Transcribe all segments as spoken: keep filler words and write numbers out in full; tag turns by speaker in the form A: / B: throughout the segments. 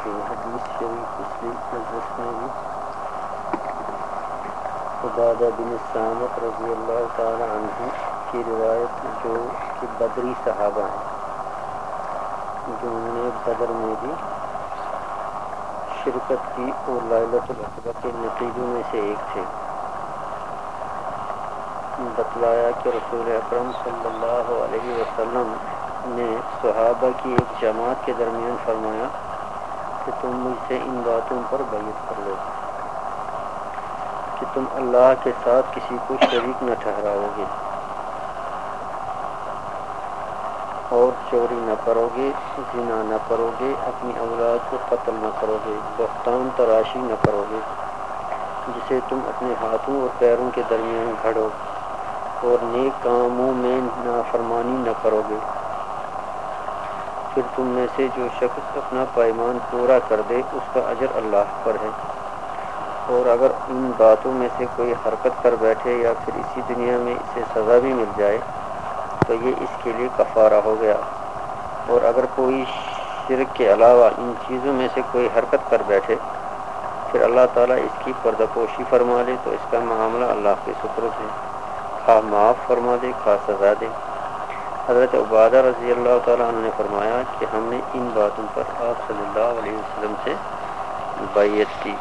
A: کہ حدیث شریف پچھلی مجلس میں بھی عبادہ بن صامت رضی اللہ تعالی عنہ کی روایت جو کہ بدری صحابہ ہیں، جو نے بدر میں بھی شرکت کی اور لائلۃ العقبہ کے نتیجوں میں سے ایک تھے، بتلایا کہ رسول اکرم صلی اللہ علیہ وسلم نے صحابہ کی ایک جماعت کے درمیان فرمایا کہ تم مجھ سے ان باتوں پر بیعت کر لو کہ تم اللہ کے ساتھ کسی کو شریک نہ ٹھہراؤ گے، اور چوری نہ کرو گے، زنا نہ کرو گے، اپنی اولاد کو قتل نہ کرو گے، بہتان تراشی نہ کرو گے جسے تم اپنے ہاتھوں اور پیروں کے درمیان گھڑو، اور نیک کاموں میں نافرمانی نہ کرو گے۔ پھر تم میں سے جو شخص اپنا پیمان پورا کر دے اس کا اجر اللہ پر ہے، اور اگر ان باتوں میں سے کوئی حرکت کر بیٹھے یا پھر اسی دنیا میں اسے سزا بھی مل جائے تو یہ اس کے لیے کفارہ ہو گیا، اور اگر کوئی شرک کے علاوہ ان چیزوں میں سے کوئی حرکت کر بیٹھے پھر اللہ تعالیٰ اس کی پردہ پوشی فرما لے تو اس کا معاملہ اللہ کے سپرد ہے، خواہ معاف فرما دے خواہ سزا دے۔ حضرت عبادہ رضی اللہ تعالیٰ عنہ نے فرمایا کہ ہم نے ان باتوں پر آپ صلی اللہ علیہ وسلم سے بیعت کی۔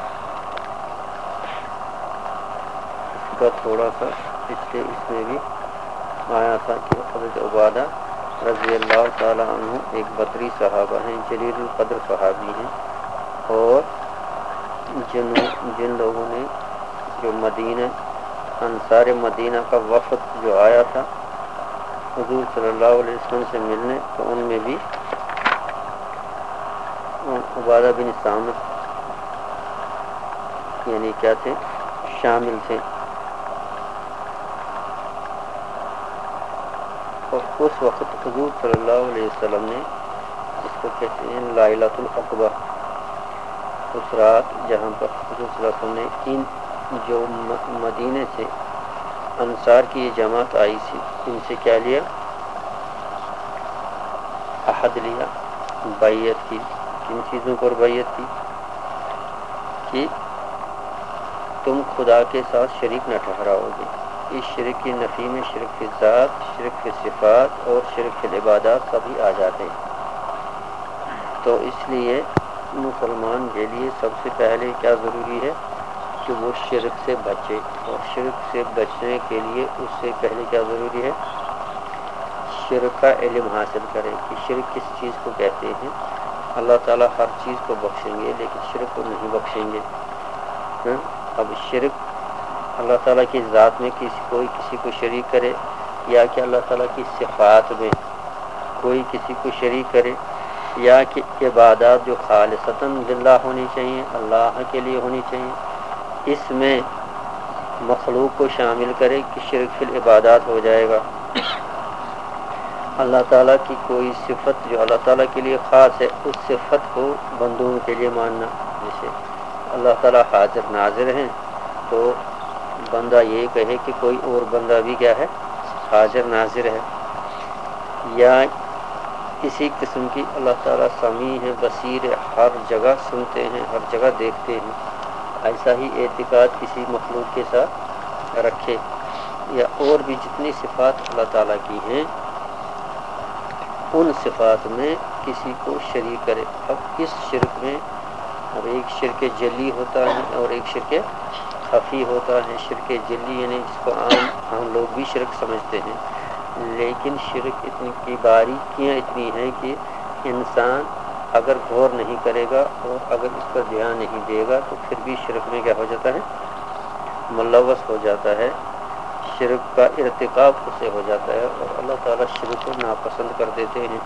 A: اس کا تھوڑا سا پچھلے اس میں بھی آیا تھا کہ حضرت عبادہ رضی اللہ تعالیٰ عنہ ایک بدری صحابہ ہیں، جلیل القدر صحابی ہیں، اور جن جن لوگوں نے جو مدینہ انصار مدینہ کا وفد جو آیا تھا حضور صلی اللہ علیہ وسلم سے ملنے، تو ان میں بھی عبادہ بن صامت یعنی کیا تھے، شامل تھے۔ اور اس وقت حضور صلی اللہ علیہ وسلم نے جس کو کہتے ہیں لائلۃ العقبہ، اس رات جہاں پر حضور صلی اللہ علیہ وسلم نے ان جو مدینے سے انصار کی یہ جماعت آئی تھی ان سے کیا لیا، عہد لیا، بیعت کی۔ کن چیزوں پر بیعت کی؟ کہ تم خدا کے ساتھ شریک نہ ٹھہراؤ گے۔ اس شرک کی نفی میں شرک فی ذات، شرک فی صفات اور شرک فی العبادات سبھی آ جاتے ہیں۔ تو اس لیے مسلمان کے لیے سب سے پہلے کیا ضروری ہے کہ وہ شرک سے بچے، اور شرک سے بچنے کے لیے اس سے پہلے کیا ضروری ہے، شرک کا علم حاصل کرے کہ شرک کس چیز کو کہتے ہیں۔ اللہ تعالیٰ ہر چیز کو بخشیں گے لیکن شرک کو نہیں بخشیں گے۔ اب شرک اللہ تعالیٰ کی ذات میں کسی کوئی کسی کو شریک کرے، یا کہ اللہ تعالیٰ کی صفات میں کوئی کسی کو شریک کرے، یا کہ عبادات جو خالصتاً للہ ہونی چاہیے، اللہ کے لیے ہونی چاہیے، اس میں مخلوق کو شامل کرے کہ شرک فی العبادات ہو جائے گا۔ اللہ تعالیٰ کی کوئی صفت جو اللہ تعالیٰ کے لیے خاص ہے اس صفت کو بندوں کے لیے ماننا، جیسے اللہ تعالیٰ حاضر ناظر ہیں تو بندہ یہ کہے کہ کوئی اور بندہ بھی کیا ہے، حاضر ناظر ہے، یا کسی قسم کی اللہ تعالیٰ سمیع ہے، بصیر ہے، ہر جگہ سنتے ہیں، ہر جگہ دیکھتے ہیں، ایسا ہی اعتقاد کسی مخلوق کے ساتھ رکھے، یا اور بھی جتنی صفات اللہ تعالیٰ کی ہیں ان صفات میں کسی کو شریک کرے۔ اب اس شرک میں اب ایک شرک جلی ہوتا ہے اور ایک شرک خفی ہوتا ہے۔ شرک جلی یعنی جس کو عام ہم لوگ بھی شرک سمجھتے ہیں، لیکن شرک اتنی کی باریکیاں اتنی ہیں کہ انسان اگر غور نہیں کرے گا اور اگر اس پر دھیان نہیں دے گا تو پھر بھی شرک میں کیا ہو جاتا ہے، ملوث ہو جاتا ہے، شرک کا ارتکاب اسے ہو جاتا ہے، اور اللہ تعالیٰ شرک کو ناپسند کر دیتے ہیں۔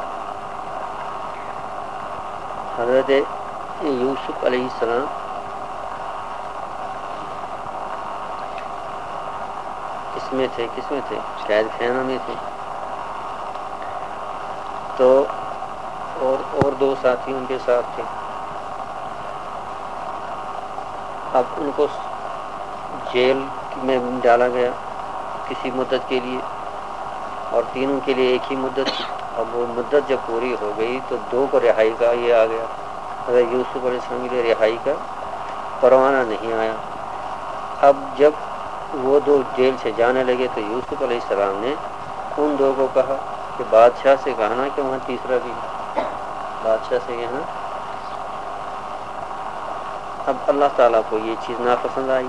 A: حضرت یوسف علیہ السلام کس میں تھے کس میں تھے قید خانہ میں تھے، تو اور اور دو ساتھی ان کے ساتھ تھے۔ اب ان کو جیل میں ڈالا گیا کسی مدت کے لیے، اور تینوں کے لیے ایک ہی مدت تھی۔ اب وہ مدت جب پوری ہو گئی تو دو کو رہائی کا یہ آ گیا حضرت یوسف علیہ السلام کے لیے رہائی کا پروانہ نہیں آیا۔ اب جب وہ دو جیل سے جانے لگے تو یوسف علیہ السلام نے ان دو کو کہا کہ بادشاہ سے کہنا کہ وہاں تیسرا بھی بادشاہ سے کہنا۔ اب اللہ تعالیٰ کو یہ چیز ناپسند آئی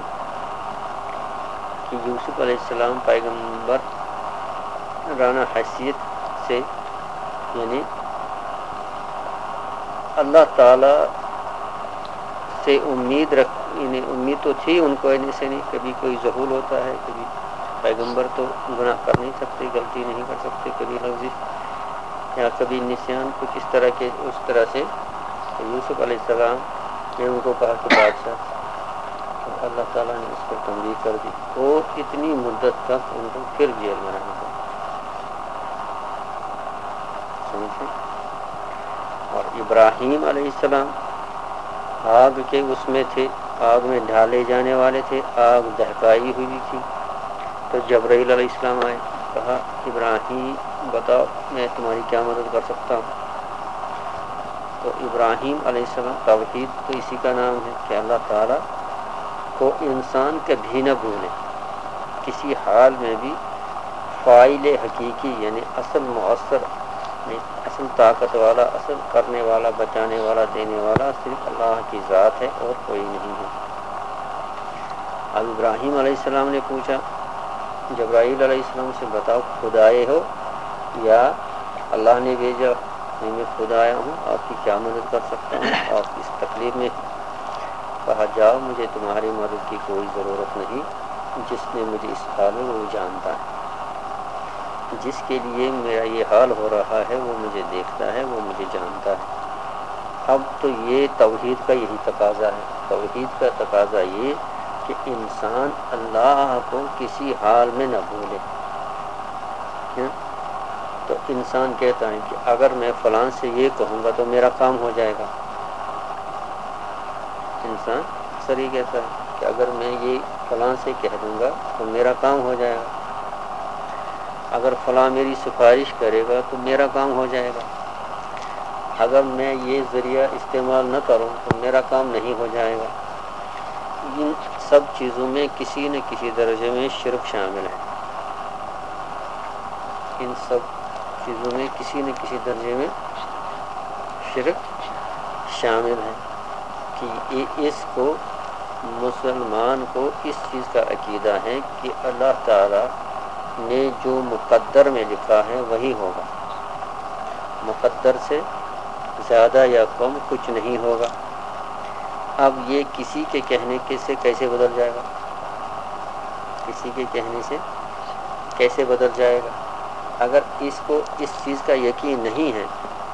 A: کہ یوسف علیہ السلام پیغمبر رانا حیثیت سے، یعنی اللہ تعالیٰ سے امید رکھ یعنی امید تو تھی ان کو، ان سے نہیں کبھی کوئی ظہور ہوتا ہے، کبھی پیغمبر تو گناہ کر نہیں سکتے، غلطی نہیں کر سکتے، کبھی لفظ یا کبھی نسیان کچھ اس طرح کے اس طرح سے یوسف علیہ السلام نے ان کو کہا کہ بادشاہ، تو اللہ تعالیٰ نے اس کو تنبیہ کر دی اور اتنی مدت تک ان کو پھر جیل میں رہنا پڑا۔ اور ابراہیم علیہ السلام آگ کے اس میں تھے، آگ میں ڈالے جانے والے تھے، آگ دہکائی ہوئی تھی، تو جبرائیل علیہ السلام آئے، کہا ابراہیم بتاؤ میں تمہاری کیا مدد کر سکتا ہوں۔ تو ابراہیم علیہ السلام، توحید تو اسی کا نام ہے کہ اللہ تعالیٰ کو انسان کبھی نہ بھولے، کسی حال میں بھی فاعل حقیقی یعنی اصل مؤثر، اصل طاقت والا، اصل کرنے والا، بچانے والا، دینے والا صرف اللہ کی ذات ہے اور کوئی نہیں ہے۔ اب ابراہیم علیہ السلام نے پوچھا جبرائیل علیہ السلام سے، بتاؤ خدائے ہو یا اللہ نے بھیجا؟ میں خود آیا ہوں، آپ کی کیا مدد کر سکتا ہوں، آپ اس تکلیف میں۔ کہا جاؤ مجھے تمہاری مدد کی کوئی ضرورت نہیں، جس نے مجھے اس حال میں وہ جانتا ہے، جس کے لیے میرا یہ حال ہو رہا ہے وہ مجھے دیکھتا ہے، وہ مجھے جانتا ہے۔ اب تو یہ توحید کا یہی تقاضا ہے، توحید کا تقاضا یہ کہ انسان اللہ کو کسی حال میں نہ بھولے۔ تو انسان کہتا ہے کہ اگر میں فلاں سے یہ کہوں گا تو میرا کام ہو جائے گا، انسان اکثر یہ کہتا ہے کہ اگر میں یہ فلاں سے کہہ دوں گا تو میرا کام ہو جائے گا، اگر فلاں میری سفارش کرے گا تو میرا کام ہو جائے گا، اگر میں یہ ذریعہ استعمال نہ کروں تو میرا کام نہیں ہو جائے گا۔ ان سب چیزوں میں کسی نہ کسی درجے میں شرک شامل ہے، ان سب چیزوں میں کسی نہ کسی درجے میں شرک شامل ہے کہ اس کو مسلمان کو اس چیز کا عقیدہ ہے کہ اللہ تعالیٰ نے جو مقدر میں لکھا ہے وہی ہوگا، مقدر سے زیادہ یا کم کچھ نہیں ہوگا۔ اب یہ کسی کے کہنے کے سے کیسے بدل جائے گا، کسی کے کہنے سے کیسے بدل جائے گا؟ اگر اس کو اس چیز کا یقین نہیں ہے،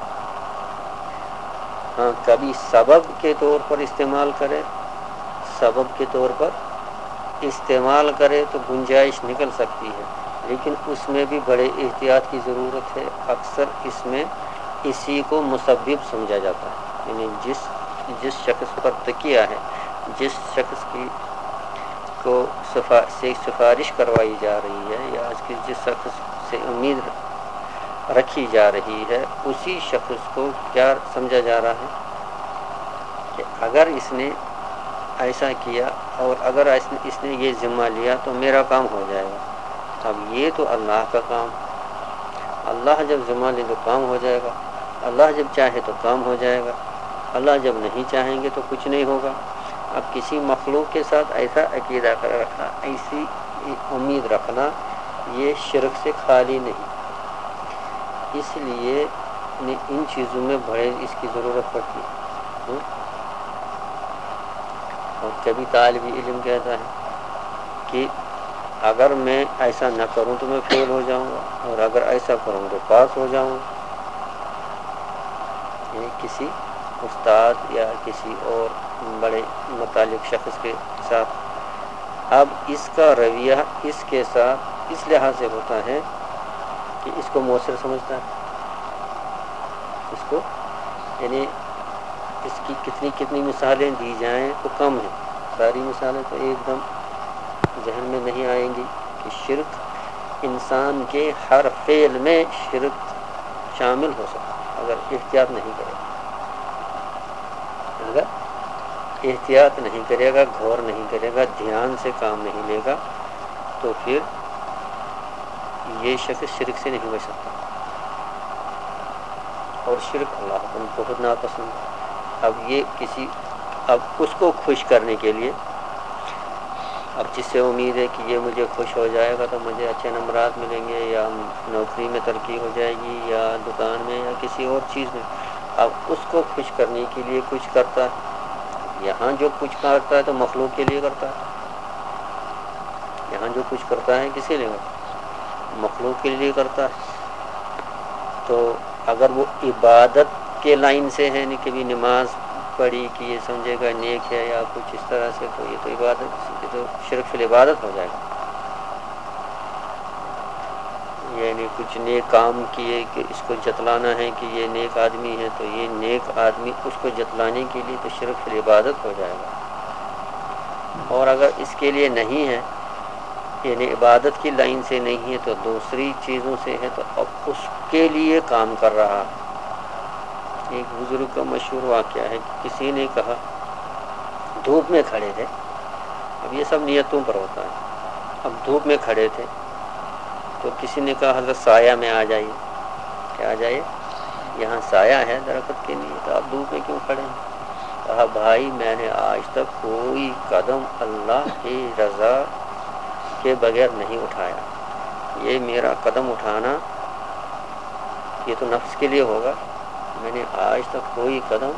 A: ہاں کبھی سبب کے طور پر استعمال کرے، سبب کے طور پر استعمال کرے تو گنجائش نکل سکتی ہے، لیکن اس میں بھی بڑے احتیاط کی ضرورت ہے۔ اکثر اس میں اسی کو مسبب سمجھا جاتا ہے، یعنی جس جس شخص پر تکیہ ہے، جس شخص کی کو سفا سے سفارش کروائی جا رہی ہے یا آج کی جس شخص سے امید رکھی جا رہی ہے، اسی شخص کو کیا سمجھا جا رہا ہے کہ اگر اس نے ایسا کیا اور اگر اس نے یہ ذمہ لیا تو میرا کام ہو جائے گا۔ اب یہ تو اللہ کا کام، اللہ جب ذمہ لے تو کام ہو جائے گا، اللہ جب چاہے تو کام ہو جائے گا، اللہ جب نہیں چاہیں گے تو کچھ نہیں ہوگا۔ اب کسی مخلوق کے ساتھ ایسا عقیدہ کر رکھنا، ایسی امید رکھنا، یہ شرک سے خالی نہیں۔ اس لیے ان چیزوں میں بڑے اس کی ضرورت پڑتی ہے۔ اور کبھی طالب علم کہتا ہے کہ اگر میں ایسا نہ کروں تو میں فیل ہو جاؤں گا، اور اگر ایسا کروں تو پاس ہو جاؤں گا۔ یعنی کسی استاد یا کسی اور بڑے متعلق شخص کے ساتھ اب اس کا رویہ اس کے ساتھ اس لحاظ سے ہوتا ہے کہ اس کو مؤثر سمجھتا ہے، اس کو یعنی اس کی کتنی کتنی مثالیں دی جائیں تو کم ہیں، ساری مثالیں تو ایک دم ذہن میں نہیں آئیں گی کہ شرک انسان کے ہر فعل میں شرک شامل ہو سکتا اگر احتیاط نہیں کرے۔ اگر احتیاط نہیں کرے گا، غور نہیں کرے گا، دھیان سے کام نہیں لے گا تو پھر یہ شخص شرک سے نہیں بچ سکتا، اور شرک اللہ کو بہت ناپسند ہے۔ اب یہ کسی اب اس کو خوش کرنے کے لیے، اب جس سے امید ہے کہ یہ مجھے خوش ہو جائے گا تو مجھے اچھے نمبرات ملیں گے، یا نوکری میں ترقی ہو جائے گی، یا دکان میں، یا کسی اور چیز میں، اب اس کو خوش کرنے کے لیے کچھ کرتا ہے۔ یہاں جو کچھ کرتا ہے تو مخلوق کے لیے کرتا ہے، یہاں جو کچھ کرتا ہے کسی لیے مخلوق کے لیے کرتا ہے۔ تو اگر وہ عبادت کے لائن سے ہے، نہیں کہ بھی نماز پڑھی کہ یہ سمجھے گا نیک ہے یا کچھ اس طرح سے، تو یہ تو عبادت، یہ تو شرک فی العبادت ہو جائے گا۔ یعنی کچھ نیک کام کیے کہ اس کو جتلانا ہے کہ یہ نیک آدمی ہے، تو یہ نیک آدمی اس کو جتلانے کے لیے تو شرک فی العبادت ہو جائے گا۔ اور اگر اس کے لیے نہیں ہے، یعنی عبادت کی لائن سے نہیں ہے، تو دوسری چیزوں سے ہے، تو اب اس کے لیے کام کر رہا۔ ایک بزرگ کا مشہور واقعہ ہے کہ کسی نے کہا، دھوپ میں کھڑے تھے، اب یہ سب نیتوں پر ہوتا ہے، اب دھوپ میں کھڑے تھے تو کسی نے کہا حضرت سایہ میں آ جائیے، کہ آ جائیے یہاں سایہ ہے درخت کے لیے، تو آپ دھوپ میں کیوں کھڑے ہیں؟ کہا بھائی میں نے آج تک کوئی قدم اللہ کی رضا کے بغیر نہیں اٹھایا، یہ میرا قدم اٹھانا یہ تو نفس کے لیے ہوگا، میں نے آج تک کوئی قدم،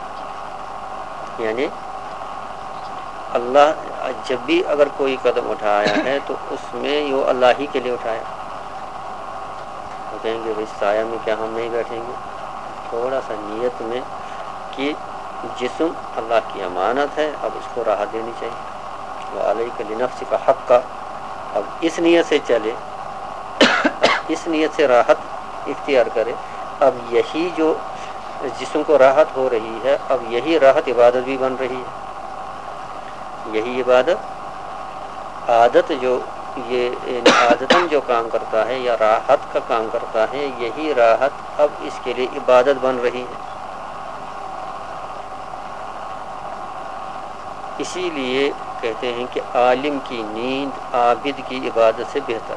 A: یعنی اللہ جب بھی اگر کوئی قدم اٹھایا ہے تو اس میں یہ اللہ ہی کے لیے اٹھایا۔ وہ کہیں گے بھائی سایہ میں کیا ہم نہیں بیٹھیں گے؟ تھوڑا سا نیت میں کہ جسم اللہ کی امانت ہے، اب اس کو راحت دینی چاہیے، وعلیک لنفسک حقا، اب اس نیت سے چلے، اب اس نیت سے راحت اختیار کرے، اب یہی جو جسم کو راحت ہو رہی ہے، اب یہی راحت عبادت بھی بن رہی ہے، یہی عبادت عادت جو یہ عادتاً جو کام کرتا ہے یا راحت کا کام کرتا ہے، یہی راحت اب اس کے لیے عبادت بن رہی ہے۔ اسی لیے کہتے ہیں کہ عالم کی نیند عابد کی عبادت سے بہتر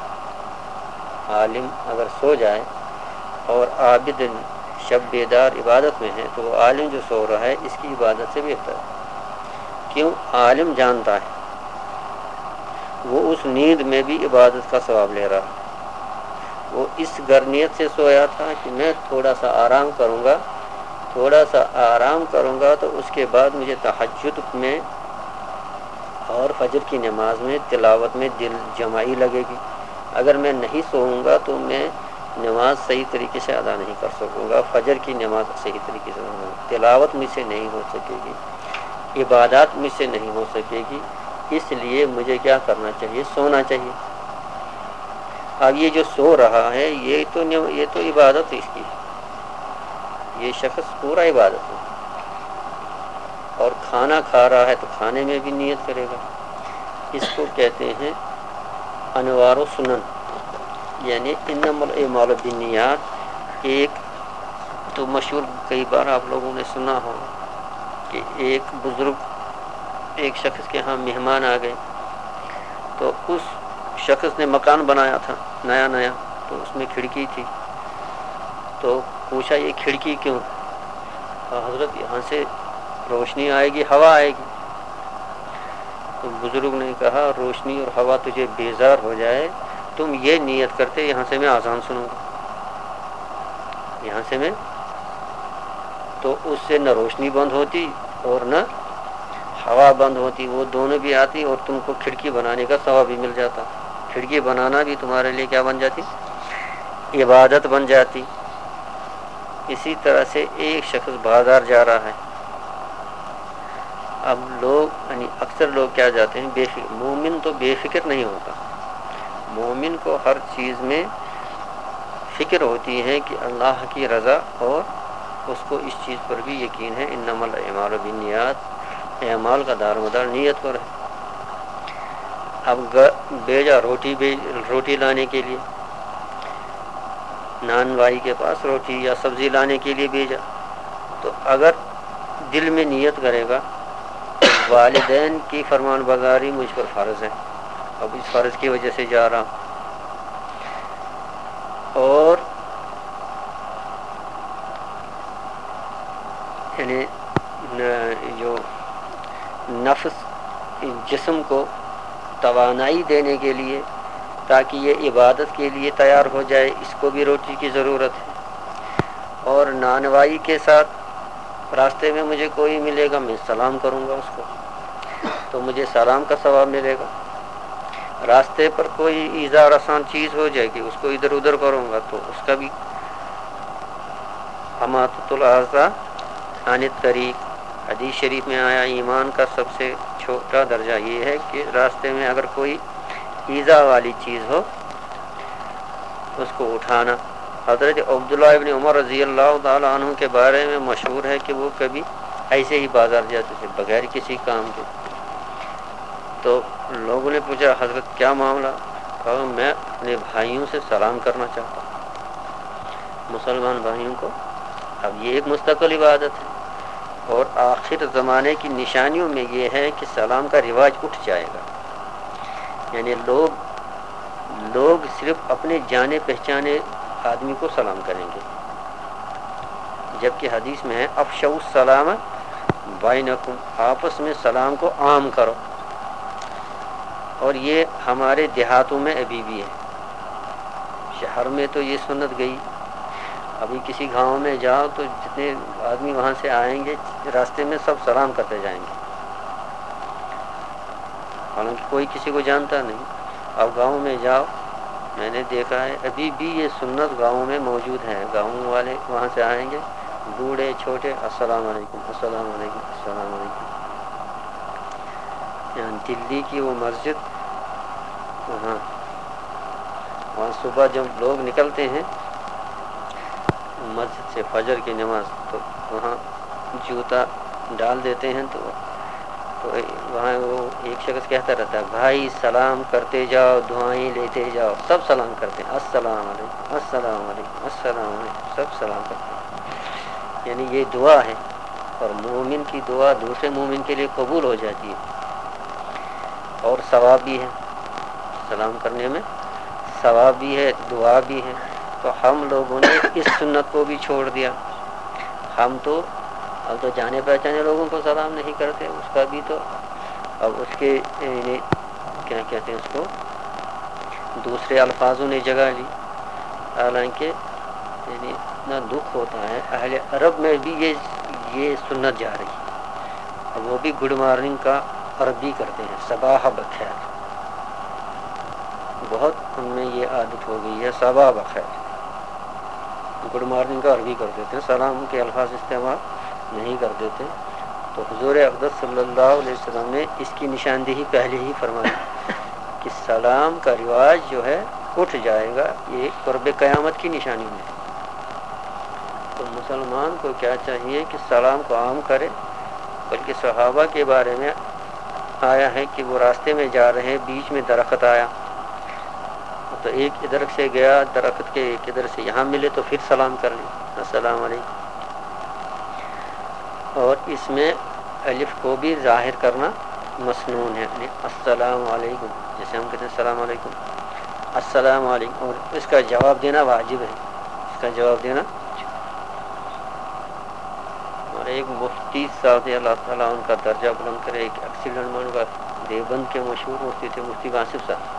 A: ہے۔ عالم اگر سو جائے اور عابد شب بیدار عبادت میں ہے، تو وہ عالم جو سو رہا ہے اس کی عبادت سے بہتر ہے۔ کیوں؟ عالم جانتا ہے وہ اس نیند میں بھی عبادت کا ثواب لے رہا ہے، وہ اس گرنیت سے سویا تھا کہ میں تھوڑا سا آرام کروں گا، تھوڑا سا آرام کروں گا تو اس کے بعد مجھے تہجد میں اور فجر کی نماز میں تلاوت میں دل جمائی لگے گی، اگر میں نہیں سوؤں گا تو میں نماز صحیح طریقے سے ادا نہیں کر سکوں گا، فجر کی نماز صحیح طریقے سے نہیں، تلاوت مجھ سے نہیں ہو سکے گی، عبادات مجھ سے نہیں ہو سکے گی، اس لیے مجھے کیا کرنا چاہیے؟ سونا چاہیے۔ اب یہ جو سو رہا ہے یہ تو یہ تو عبادت اس کی، یہ شخص پورا عبادت ہے، اور کھانا کھا رہا ہے تو کھانے میں بھی نیت کرے گا۔ اس کو کہتے ہیں انوار و سنن، یعنی انما الاعمال بالنیات۔ ایک تو مشہور کئی بار آپ لوگوں نے سنا ہو کہ ایک بزرگ ایک شخص کے ہاں مہمان آ گئے، تو اس شخص نے مکان بنایا تھا نیا نیا، تو اس میں کھڑکی تھی، تو پوچھا یہ کھڑکی کیوں؟ حضرت یہاں سے روشنی آئے گی، ہوا آئے گی۔ تو بزرگ نے کہا روشنی اور ہوا تجھے بیزار ہو جائے، تم یہ نیت کرتے یہاں سے میں اذان سنوں گا، یہاں سے میں، تو اس سے نہ روشنی بند ہوتی اور نہ ہوا بند ہوتی، وہ دونوں بھی آتی اور تم کو کھڑکی بنانے کا ثواب بھی مل جاتا، کھڑکی بنانا بھی تمہارے لیے کیا بن جاتی؟ عبادت بن جاتی۔ اسی طرح سے ایک شخص بازار جا رہا ہے، اب لوگ یعنی اکثر لوگ کیا جاتے ہیں بے فکر، مومن تو بے فکر نہیں ہوتا، مومن کو ہر چیز میں فکر ہوتی ہے کہ اللہ کی رضا، اور اس کو اس چیز پر بھی یقین ہے انما الاعمال بالنیات، اعمال کا دار مدار نیت پر ہے۔ اب بیجا روٹی روٹی لانے کے لیے، نان بھائی کے پاس روٹی یا سبزی لانے کے لیے بھیجا، تو اگر دل میں نیت کرے گا والدین کی فرمان برداری مجھ پر فرض ہے، اب اس فرض کی وجہ سے جا رہا ہوں، اور یعنی جو نفس جسم کو توانائی دینے کے لیے تاکہ یہ عبادت کے لیے تیار ہو جائے، اس کو بھی روٹی کی ضرورت ہے، اور نانوائی کے ساتھ راستے میں مجھے کوئی ملے گا میں سلام کروں گا اس کو تو مجھے سلام کا ثواب ملے گا، راستے پر کوئی ایذا رسان چیز ہو جائے گی اس کو ادھر ادھر کروں گا تو اس کا بھی اماطۃ الاذى عن الطریق۔ حدیث شریف میں آیا ایمان کا سب سے چھوٹا درجہ یہ ہے کہ راستے میں اگر کوئی ایذا والی چیز ہو اس کو اٹھانا۔ حضرت عبداللہ ابن عمر رضی اللہ تعالیٰ عنہ کے بارے میں مشہور ہے کہ وہ کبھی ایسے ہی بازار جاتے تھے بغیر کسی کام کے، تو لوگوں نے پوچھا حضرت کیا معاملہ؟ کہا میں اپنے بھائیوں سے سلام کرنا چاہتا ہوں، مسلمان بھائیوں کو۔ اب یہ ایک مستقل عبادت ہے، اور آخر زمانے کی نشانیوں میں یہ ہے کہ سلام کا رواج اٹھ جائے گا، یعنی لوگ لوگ صرف اپنے جانے پہچانے آدمی کو سلام کریں گے، جبکہ حدیث میں ہے افشوا السلام بینکم، آپس میں سلام کو عام کرو، اور یہ ہمارے دیہاتوں میں ابھی بھی ہے، شہر میں تو یہ سنت گئی، ابھی کسی گاؤں میں جاؤ تو جتنے آدمی وہاں سے آئیں گے راستے میں سب سلام کرتے جائیں گے، حالانکہ کوئی کسی کو جانتا نہیں۔ اب گاؤں میں جاؤ، میں نے دیکھا ہے ابھی بھی یہ سنت گاؤں میں موجود ہے، گاؤں والے وہاں سے آئیں گے بوڑھے چھوٹے السلام علیکم السلام علیکم السلام علیکم۔ یہاں دلی کی وہ مسجد، وہاں وہاں صبح جب لوگ نکلتے ہیں مسجد سے فجر کی نماز تو وہاں جوتا ڈال دیتے ہیں، تو تو وہاں وہ ایک شخص کہتا رہتا ہے بھائی سلام کرتے جاؤ دعائیں لیتے جاؤ، سب سلام کرتے ہیں السلام علیکم السلام علیکم السلام علیکم، سب سلام کرتے ہیں، یعنی یہ دعا ہے، اور مومن کی دعا دوسرے مومن کے لیے قبول ہو جاتی ہے، اور ثواب بھی ہے، سلام کرنے میں ثواب بھی ہے دعا بھی ہے۔ تو ہم لوگوں نے اس سنت کو بھی چھوڑ دیا، ہم تو اب تو جانے پہچانے لوگوں کو سلام نہیں کرتے، اس کا بھی تو اب اس کے کیا کہتے ہیں اس کو دوسرے الفاظوں نے جگہ لی، حالانکہ یعنی اتنا دکھ ہوتا ہے اہل عرب میں بھی یہ یہ سنت جا رہی ہے، اب وہ بھی گڈ مارننگ کا عربی کرتے ہیں صباح بخیر، بہت ان میں یہ عادت ہو گئی ہے صباح بخیر، گڈ مارننگ کا عربی کر دیتے ہیں، سلام کے الفاظ استعمال نہیں کر دیتے۔ تو حضور اقدس صلی اللہ علیہ وسلم نے اس کی نشاندہی پہلے ہی فرمائی کہ سلام کا رواج جو ہے اٹھ جائے گا، یہ قرب قیامت کی نشانی ہے۔ تو مسلمان کو کیا چاہیے کہ سلام کو عام کرے، بلکہ صحابہ کے بارے میں آیا ہے کہ وہ راستے میں جا رہے بیچ میں درخت آیا تو ایک ادھر سے گیا درخت کے، ایک ادھر سے یہاں ملے تو پھر سلام کر لیں السلام علیکم، اور اس میں الف کو بھی ظاہر کرنا مسنون ہے، یعنی السلام علیکم، جیسے ہم کہتے ہیں السلام علیکم السلام علیکم، اور اس کا جواب دینا واجب ہے، اس کا جواب دینا۔ اور ایک مفتی صاحب نے اللہ تعالیٰ ان کا درجہ بلند کرے، ایک ایکسیڈنٹ میں ان کا دیوبند کے مشہور مفتی تھے مفتی واصف صاحب،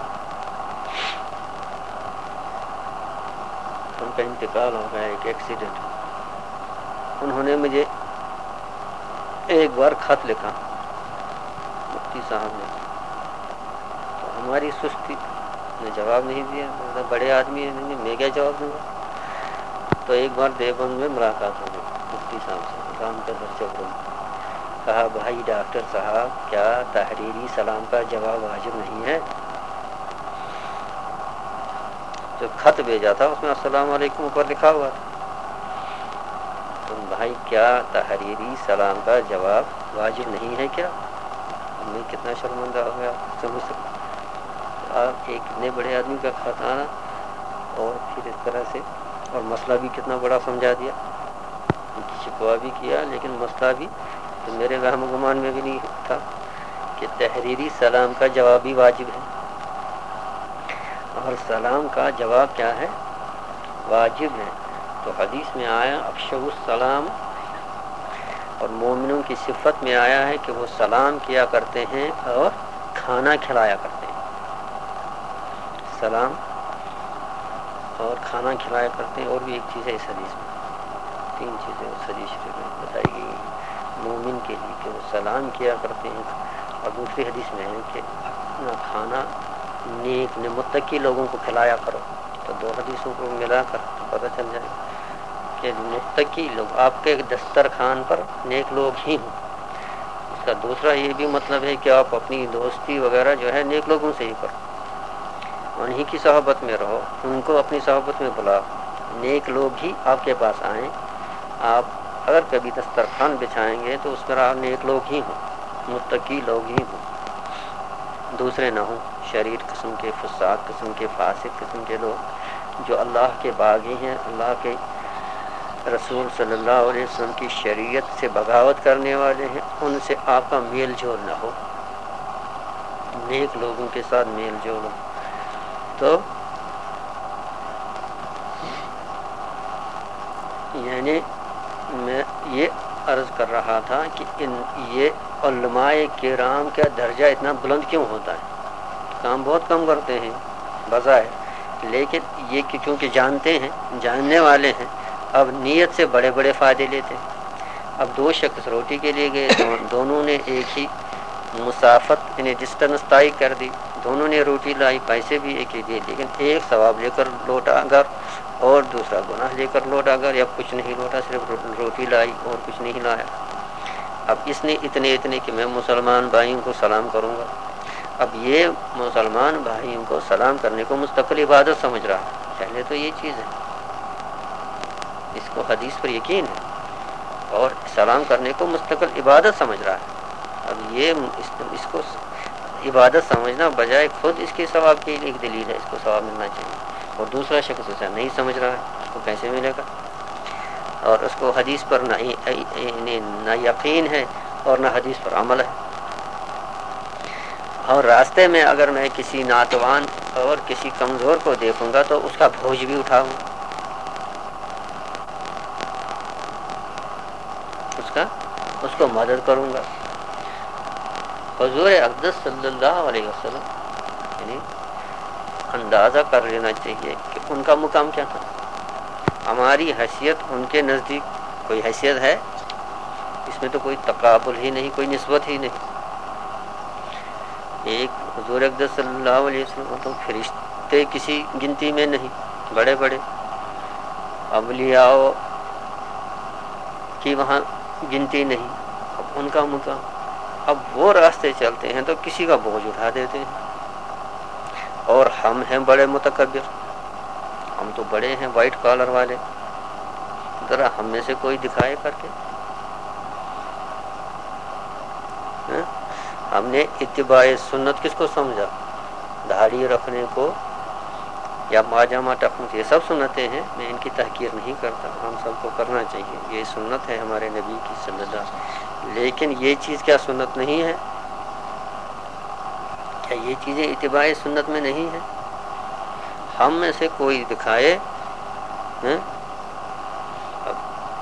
A: ان کا انتقال ہو گیا ایک ایکسیڈنٹ، انہوں نے مجھے ایک بار خط لکھا مفتی صاحب نے، تو ہماری سستی نے جواب نہیں دیا، بڑے آدمی ہیں میں کیا جواب دوں گا، تو ایک بار دیوبند میں ملاقات ہو گئی مفتی صاحب سے، سلام کا درجہ بلند، کہا بھائی ڈاکٹر صاحب کیا تحریری سلام کا جواب واجب نہیں ہے؟ جو خط بھیجا تھا اس میں السلام علیکم اوپر لکھا ہوا تھا، تو بھائی کیا تحریری سلام کا جواب واجب نہیں ہے کیا؟ میں کتنا شرمندہ ہو گیا، سمجھ سکتے آپ ایک اتنے بڑے آدمی کا خط آنا اور پھر اس طرح سے، اور مسئلہ بھی کتنا بڑا سمجھا دیا۔ شکوہ بھی کیا، لیکن مسئلہ بھی تو میرے وہم و گمان میں بھی نہیں تھا کہ تحریری سلام کا جواب بھی واجب ہے، اور سلام کا جواب کیا ہے؟ واجب ہے۔ تو حدیث میں آیا افشوا السلام، اور مومنوں کی صفت میں آیا ہے کہ وہ سلام کیا کرتے ہیں اور کھانا کھلایا کرتے ہیں۔ سلام اور کھانا کھلایا کرتے ہیں، اور بھی ایک چیز ہے اس حدیث میں، تین چیزیں اس حدیث میں بتائی گئی ہیں مومن کے لیے کہ وہ سلام کیا کرتے ہیں، اور دوسری حدیث میں ہے کہ اپنا کھانا نیک نے متقی لوگوں کو کھلایا کرو۔ تو دو حدیثوں کو ملا کر پتہ چل جائے کہ متقی لوگ آپ کے دسترخوان پر نیک لوگ ہی ہوں۔ اس کا دوسرا یہ بھی مطلب ہے کہ آپ اپنی دوستی وغیرہ جو ہے نیک لوگوں سے ہی کرو، انہی کی صحبت میں رہو، ان کو اپنی صحبت میں بلاؤ، نیک لوگ ہی آپ کے پاس آئیں۔ آپ اگر کبھی دسترخوان بچھائیں گے تو اس پر آپ نیک لوگ ہی ہوں، متقی لوگ ہی ہوں، دوسرے نہ ہوں شریر قسم کے، فساق قسم کے، فاسق قسم کے لوگ جو اللہ کے باغی ہیں، اللہ کے رسول صلی اللہ علیہ وسلم کی شریعت سے بغاوت کرنے والے ہیں، ان سے آپ کا میل جول نہ ہو، نیک لوگوں کے ساتھ میل جول ہو۔ تو یعنی میں یہ عرض کر رہا تھا کہ ان یہ علماء کرام کا درجہ اتنا بلند کیوں ہوتا ہے؟ کام بہت کم کرتے ہیں بظاہر، لیکن یہ کہ چونکہ جانتے ہیں، جاننے والے ہیں، اب نیت سے بڑے بڑے فائدے لیتے ہیں۔ اب دو شخص روٹی کے لیے گئے، دونوں نے ایک ہی مسافت یعنی ڈسٹنس طے کر دی، دونوں نے روٹی لائی، پیسے بھی ایک ہی دیے، لیکن ایک ثواب لے کر لوٹا گھر اور دوسرا گناہ لے کر لوٹا گھر، یا کچھ نہیں لوٹا، صرف روٹی لائی اور کچھ نہیں لایا۔ اب اس نے اتنے اتنے کہ میں مسلمان بھائیوں کو سلام کروں گا، اب یہ مسلمان بھائیوں کو سلام کرنے کو مستقل عبادت سمجھ رہا ہے، پہلے تو یہ چیز ہے، اس کو حدیث پر یقین ہے اور سلام کرنے کو مستقل عبادت سمجھ رہا ہے۔ اب یہ اس, اس کو عبادت سمجھنا بجائے خود اس کے ثواب کی ایک دلیل ہے، اس کو ثواب ملنا چاہیے، اور دوسرا شخص اسے نہیں سمجھ رہا ہے، اس کو کیسے ملے گا؟ اور اس کو حدیث پر نہ نہ یقین ہے اور نہ حدیث پر عمل ہے۔ اور راستے میں اگر میں کسی ناتوان اور کسی کمزور کو دیکھوں گا تو اس کا بوجھ بھی اٹھاؤں گا، اس کا اس کو مدد کروں گا۔ حضور اقدس صلی اللہ علیہ وسلم یعنی اندازہ کر لینا چاہیے کہ ان کا مقام کیا تھا، ہماری حیثیت ان کے نزدیک کوئی حیثیت ہے؟ اس میں تو کوئی تقابل ہی نہیں، کوئی نسبت ہی نہیں۔ ایک حضور اقدس صلی اللہ علیہ وسلم تو فرشتے کسی گنتی میں نہیں، بڑے بڑے اولیاء کی وہاں گنتی نہیں، اب ان کا مقام، اب وہ راستے چلتے ہیں تو کسی کا بوجھ اٹھا دیتے ہیں، اور ہم ہیں بڑے متکبر، ہم تو بڑے ہیں وائٹ کالر والے، ذرا ہم میں سے کوئی دکھائے کر کے۔ ہم نے اتباع سنت کس کو سمجھا؟ داڑھی رکھنے کو یا پاجامہ ٹکنے، یہ سب سنتیں ہیں، میں ان کی تحقیر نہیں کرتا، ہم سب کو کرنا چاہیے، یہ سنت ہے ہمارے نبی کی صلی اللہ علیہ وسلم۔ لیکن یہ چیز کیا سنت نہیں ہے؟ کیا یہ چیزیں اتباع سنت میں نہیں ہیں؟ ہم میں سے کوئی دکھائے، اب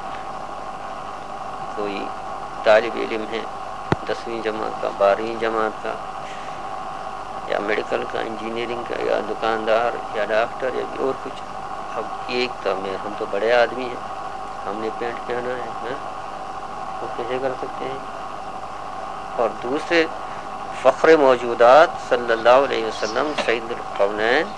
A: کوئی طالب علم ہے دسویں جماعت کا، بارہویں جماعت کا، یا میڈیکل کا، انجینئرنگ کا، یا دکاندار یا ڈاکٹر یا اور کچھ، اب ایک تو میں ہم تو بڑے آدمی ہیں، ہم نے پینٹ پہنا ہے، وہ کیسے کر سکتے ہیں؟ اور دوسرے فخر موجودات صلی اللہ علیہ وسلم، سید القونین،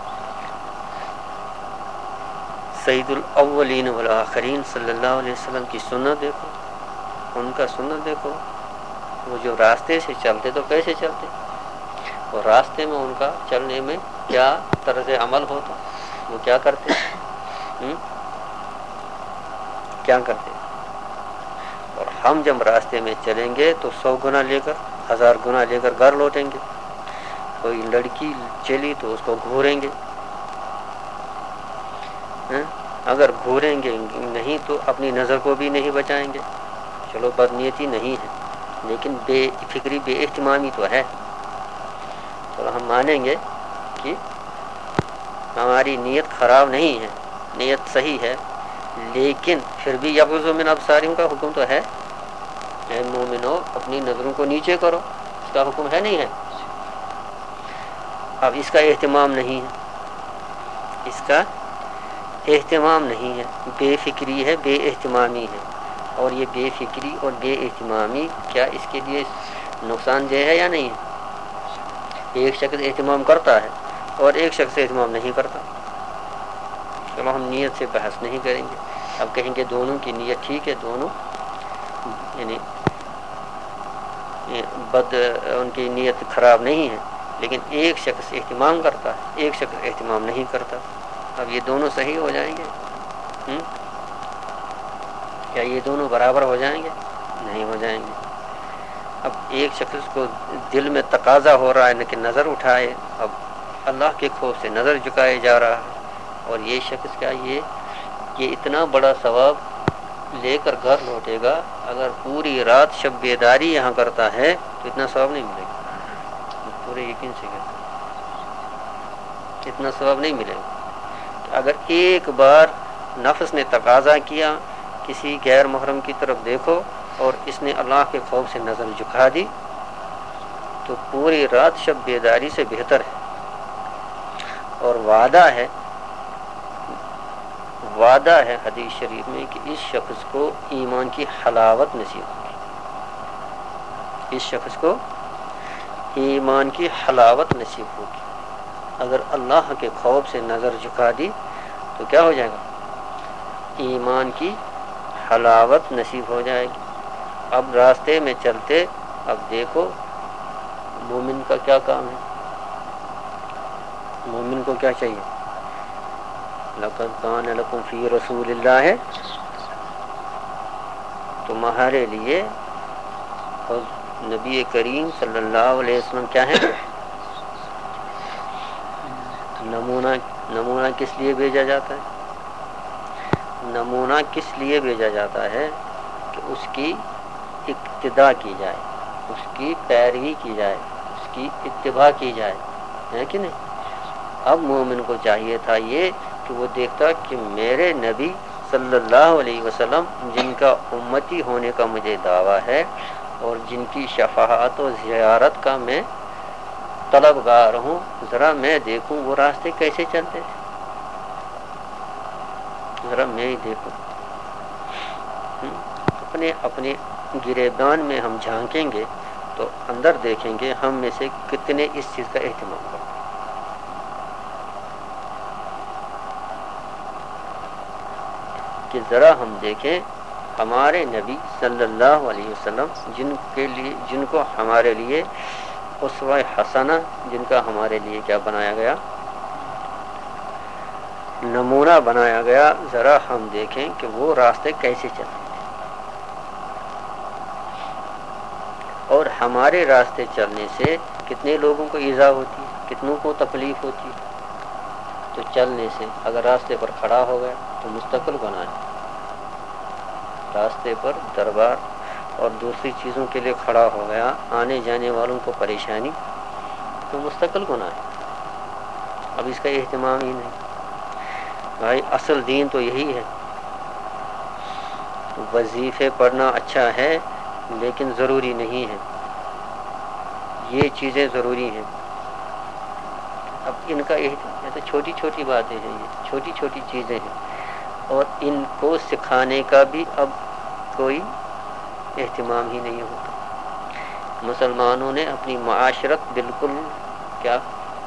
A: سید الاولین والآخرین صلی اللہ علیہ وسلم کی سنت دیکھو، ان کا سنت دیکھو، وہ جو راستے سے چلتے تو کیسے چلتے، اور راستے میں ان کا چلنے میں کیا طرز عمل ہوتا، وہ کیا کرتے ہم؟ کیا کرتے؟ اور ہم جب راستے میں چلیں گے تو سو گنا لے کر، ہزار گنا لے کر گھر لوٹیں گے۔ کوئی لڑکی چلی تو اس کو گھوریں گے، اگر بھولیں گے نہیں تو اپنی نظر کو بھی نہیں بچائیں گے. چلو بدنیتی نہیں ہے لیکن بے فکری بے اہتمامی تو ہے. چلو ہم مانیں گے کہ ہماری نیت خراب نہیں ہے, نیت صحیح ہے, لیکن پھر بھی یغضوا من ابصارہم کا حکم تو ہے. اے مومنو اپنی نظروں کو نیچے کرو, اس کا حکم ہے نہیں ہے. اب اس کا اہتمام نہیں ہے, اس کا اہتمام نہیں ہے, بے فکری ہے, بے اہتمامی ہے. اور یہ بے فکری اور بے اہتمامی کیا اس کے لیے نقصان دہ ہے یا نہیں ہے؟ ایک شخص اہتمام کرتا ہے اور ایک شخص اہتمام نہیں کرتا. چلو ہم نیت سے بحث نہیں کریں گے, اب کہیں گے دونوں کی نیت ٹھیک ہے, دونوں یعنی بد ان کی نیت خراب نہیں ہے, لیکن ایک شخص اہتمام کرتا ہے ایک شخص اہتمام نہیں کرتا. اب یہ دونوں صحیح ہو جائیں گے؟ ہم؟ کیا یہ دونوں برابر ہو جائیں گے؟ نہیں ہو جائیں گے. اب ایک شخص کو دل میں تقاضا ہو رہا ہے کہ نظر اٹھائے, اب اللہ کے خوف سے نظر جھکائے جا رہا ہے, اور یہ شخص کیا یہ یہ اتنا بڑا ثواب لے کر گھر لوٹے گا. اگر پوری رات شب بیداری یہاں کرتا ہے تو اتنا ثواب نہیں ملے گا. پورے یقین سے کہتا ہوں اتنا ثواب نہیں ملے گا. اگر ایک بار نفس نے تقاضا کیا کسی غیر محرم کی طرف دیکھو اور اس نے اللہ کے خوف سے نظر جھکا دی تو پوری رات شب بیداری سے بہتر ہے. اور وعدہ ہے وعدہ ہے حدیث شریف میں کہ اس شخص کو ایمان کی حلاوت نصیب ہوگی. اس شخص کو ایمان کی حلاوت نصیب ہوگی. اگر اللہ کے خوف سے نظر جھکا دی تو کیا ہو جائے گا؟ ایمان کی حلاوت نصیب ہو جائے گی. اب راستے میں چلتے اب دیکھو مومن کا کیا کام ہے, مومن کو کیا چاہیے؟ لقد کان لکم فی رسول اللہ ہے تمہارے لیے اور نبی کریم صلی اللہ علیہ وسلم کیا ہے؟ نمونہ. نمونہ کس لیے بھیجا جاتا ہے؟ نمونہ کس لیے بھیجا جاتا ہے کہ اس کی اقتداء کی جائے, اس کی پیروی کی جائے, اس کی اتباع کی جائے, ہے کہ نہیں؟ اب مومن کو چاہیے تھا یہ کہ وہ دیکھتا کہ میرے نبی صلی اللہ علیہ وسلم جن کا امتی ہونے کا مجھے دعویٰ ہے اور جن کی شفاعت و زیارت کا میں طلبگار ہوں, ذرا میں دیکھوں وہ راستے کیسے چلتے تھے, ذرا میں ہی دیکھوں. اپنے اپنے گریبان میں ہم جھانکیں گے تو اندر دیکھیں گے ہم میں سے کتنے اس چیز کا اہتمام کرتے ہیں. کہ ذرا ہم دیکھیں ہمارے نبی صلی اللہ علیہ وسلم جن کے لیے جن کو ہمارے لیے اسوہ حسنہ, جن کا ہمارے لیے کیا بنایا گیا؟ نمونہ بنایا گیا. ذرا ہم دیکھیں کہ وہ راستے کیسے چلتے تھے اور ہمارے راستے چلنے سے کتنے لوگوں کو ایذا ہوتی ہے, کتنوں کو تکلیف ہوتی ہے. تو چلنے سے اگر راستے پر کھڑا ہو گیا تو مستقل گناہ ہے. راستے پر دربار اور دوسری چیزوں کے لیے کھڑا ہو گیا, آنے جانے والوں کو پریشانی, تو مستقل گناہ ہے. اب اس کا اہتمام ہی نہیں. بھائی اصل دین تو یہی ہے. وظیفے پڑھنا اچھا ہے لیکن ضروری نہیں ہے. یہ چیزیں ضروری ہیں. اب ان کا اہتمام تو چھوٹی چھوٹی باتیں ہیں, یہ چھوٹی چھوٹی چیزیں ہیں, اور ان کو سکھانے کا بھی اب کوئی اہتمام ہی نہیں ہوتا. مسلمانوں نے اپنی معاشرت بالکل کیا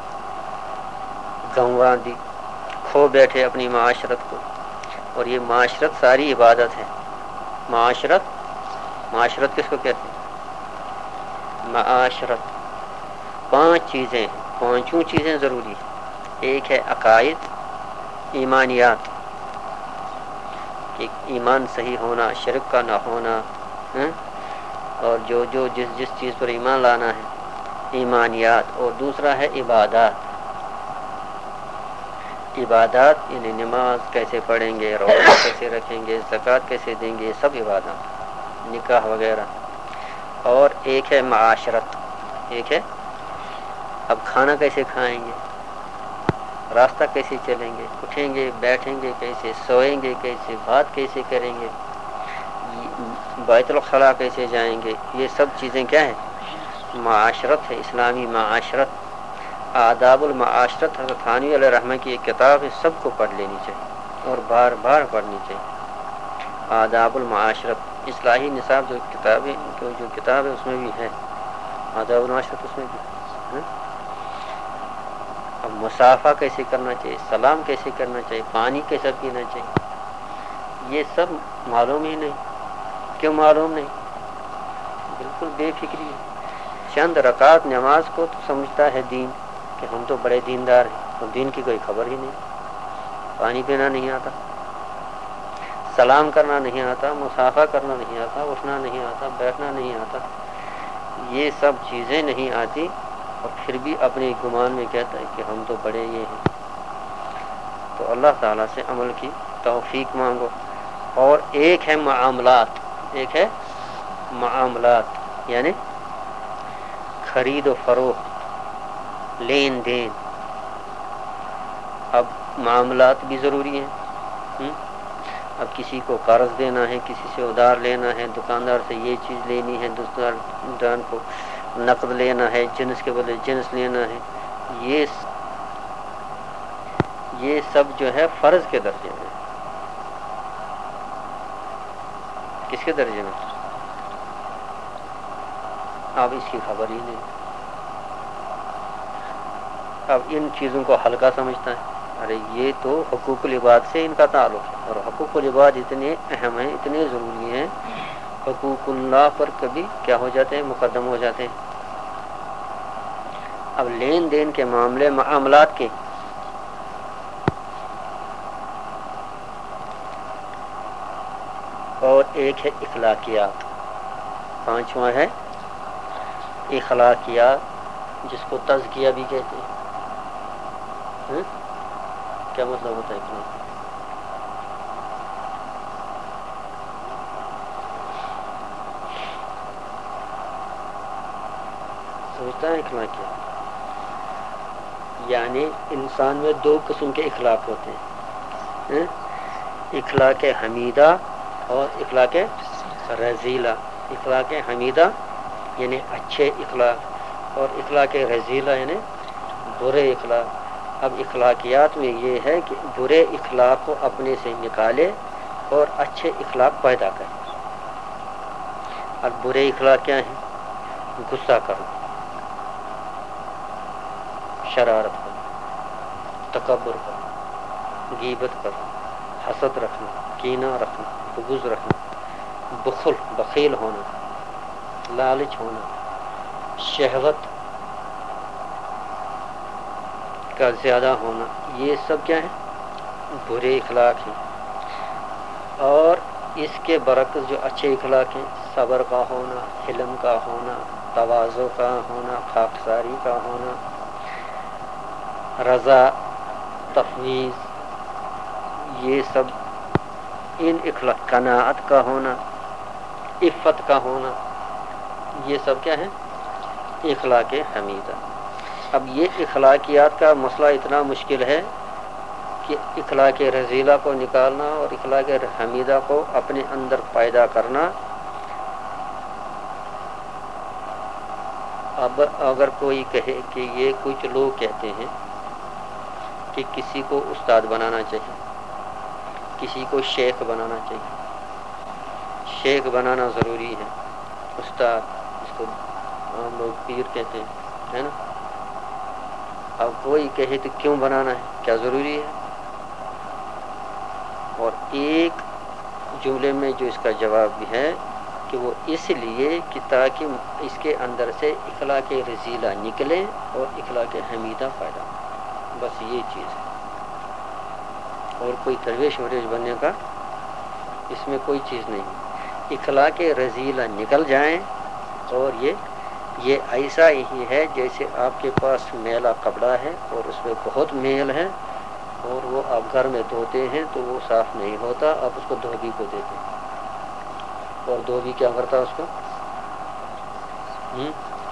A: گنوا دی, کھو بیٹھے اپنی معاشرت کو. اور یہ معاشرت ساری عبادت ہے. معاشرت معاشرت کس کو کہتے ہیں؟ معاشرت پانچ چیزیں ہیں, پانچوں چیزیں ضروری ہیں. ایک ہے عقائد, ایمانیات, کہ ایمان صحیح ہونا, شرک کا نہ ہونا, اور جو جو جس جس چیز پر ایمان لانا ہے, ایمانیات. اور دوسرا ہے عبادات. عبادات یعنی نماز کیسے پڑھیں گے، روزہ کیسے رکھیں گے، زکوٰۃ کیسے دیں گے، سب عبادات، نکاح وغیرہ. اور ایک ہے معاشرت، ایک ہے اب کھانا کیسے کھائیں گے، راستہ کیسے چلیں گے، اٹھیں گے بیٹھیں گے کیسے، سوئیں گے کیسے، بات کیسے کریں گے، بیت الخلاء کیسے جائیں گے. یہ سب چیزیں کیا ہیں؟ معاشرت ہے، اسلامی معاشرت. آداب المعاشرت حضرت تھانوی علیہ رحمہ کی ایک کتاب ہے، سب کو پڑھ لینی چاہیے اور بار بار پڑھنی چاہیے. آداب المعاشرت، اصلاحی نصاب جو کتاب ہے جو کتاب ہے اس میں بھی ہے آداب المعاشرت، اس میں بھی ہے. اب مصافحہ کیسے کرنا چاہیے، سلام کیسے کرنا چاہیے، پانی کیسا پینا چاہیے، یہ سب معلوم ہی نہیں. کیوں معلوم نہیں؟ بالکل بے فکری ہے. چند رکعت نماز کو تو سمجھتا ہے دین کہ ہم تو بڑے دیندار ہیں، اور دین کی کوئی خبر ہی نہیں. پانی پینا نہیں آتا، سلام کرنا نہیں آتا، مصافحہ کرنا نہیں آتا، اٹھنا نہیں آتا، بیٹھنا نہیں آتا، یہ سب چیزیں نہیں آتی، اور پھر بھی اپنے گمان میں کہتا ہے کہ ہم تو بڑے یہ ہیں. تو اللہ تعالیٰ سے عمل کی توفیق مانگو. اور ایک ہے معاملات، ایک ہے معاملات یعنی خرید و فروخت، لین دین. اب معاملات بھی ضروری ہیں. اب کسی کو قرض دینا ہے، کسی سے ادھار لینا ہے، دکاندار سے یہ چیز لینی ہے، دکاندار کو نقد لینا ہے، جنس کے بدلے جنس لینا ہے. یہ یہ سب جو ہے فرض کے درجے میں. کس کے درجے میں؟ اب اس کی خبر ہی نہیں. اب ان چیزوں کو ہلکا سمجھتا ہے. ارے یہ تو حقوق العباد سے ان کا تعلق ہے، اور حقوق العباد اتنے اہم ہیں، اتنے ضروری ہیں، حقوق اللہ پر کبھی کیا ہو جاتے ہیں، مقدم ہو جاتے ہیں. اب لین دین کے معاملے معاملات کے اور ایک ہے اخلاقیات. پانچواں ہے اخلاقیات، جس کو تزکیہ بھی کہتے ہیں. کیا مطلب ہوتا ہے اخلاق؟ سمجھتا ہے اخلاقیات یعنی انسان میں دو قسم کے اخلاق ہوتے ہیں، اخلاق حمیدہ اور اخلاق رذیلہ. اخلاق حمیدہ یعنی اچھے اخلاق، اور اخلاق رذیلہ یعنی برے اخلاق. اب اخلاقیات میں یہ ہے کہ برے اخلاق کو اپنے سے نکالے اور اچھے اخلاق پیدا کرے. اب برے اخلاق کیا ہیں؟ غصہ کرنا، شرارت کرنا، تکبر کرنا، غیبت کرنا، حسد رکھنا، کینہ رکھنا، بغض رکھنا، بخل بخیل ہونا، لالچ ہونا، شہوت کا زیادہ ہونا، یہ سب کیا ہے؟ برے اخلاق ہیں. اور اس کے برعکس جو اچھے اخلاق ہیں، صبر کا ہونا، حلم کا ہونا، تواضع کا ہونا، خاکساری کا ہونا، رضا، تفویض، یہ سب ان اخلاق، قناعت کا ہونا، عفت کا ہونا، یہ سب کیا ہے؟ اخلاق حمیدہ. اب یہ اخلاقیات کا مسئلہ اتنا مشکل ہے کہ اخلاق رذیلہ کو نکالنا اور اخلاق حمیدہ کو اپنے اندر پیدا کرنا. اب اگر کوئی کہے کہ یہ کچھ لوگ کہتے ہیں کہ کسی کو استاد بنانا چاہیے، کسی کو شیخ بنانا چاہیے، شیخ بنانا ضروری ہے، استاد اس کو عام لوگ پیر کہتے ہیں، ہے نا. اب کوئی کہے تو کیوں بنانا ہے، کیا ضروری ہے؟ اور ایک جملے میں جو اس کا جواب بھی ہے کہ وہ اس لیے کہ تاکہ اس کے اندر سے اخلاق رذیلہ نکلے اور اخلاق حمیدہ پیدا ہو. بس یہ چیز ہے، اور کوئی درویش ورویش بننے کا اس میں کوئی چیز نہیں. اخلاق رذیلہ نکل جائیں، اور یہ یہ ایسا ہی ہے جیسے آپ کے پاس میلا کپڑا ہے اور اس میں بہت میل ہے، اور وہ آپ گھر میں دھوتے ہیں تو وہ صاف نہیں ہوتا، آپ اس کو دھوبی کو دیتے ہیں، اور دھوبی کیا کرتا ہے اس کو ہم؟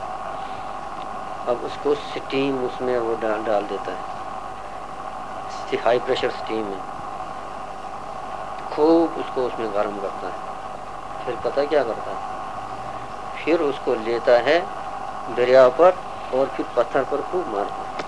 A: اب اس کو سٹیم اس میں وہ ڈال ڈال دیتا ہے، ہائی پریشر سٹیم میں خوب اس کو اس میں گرم کرتا ہے، پھر پتہ کیا کرتا ہے، پھر اس کو لیتا ہے دریا پر اور پھر پتھر پر خوب مارتا ہے،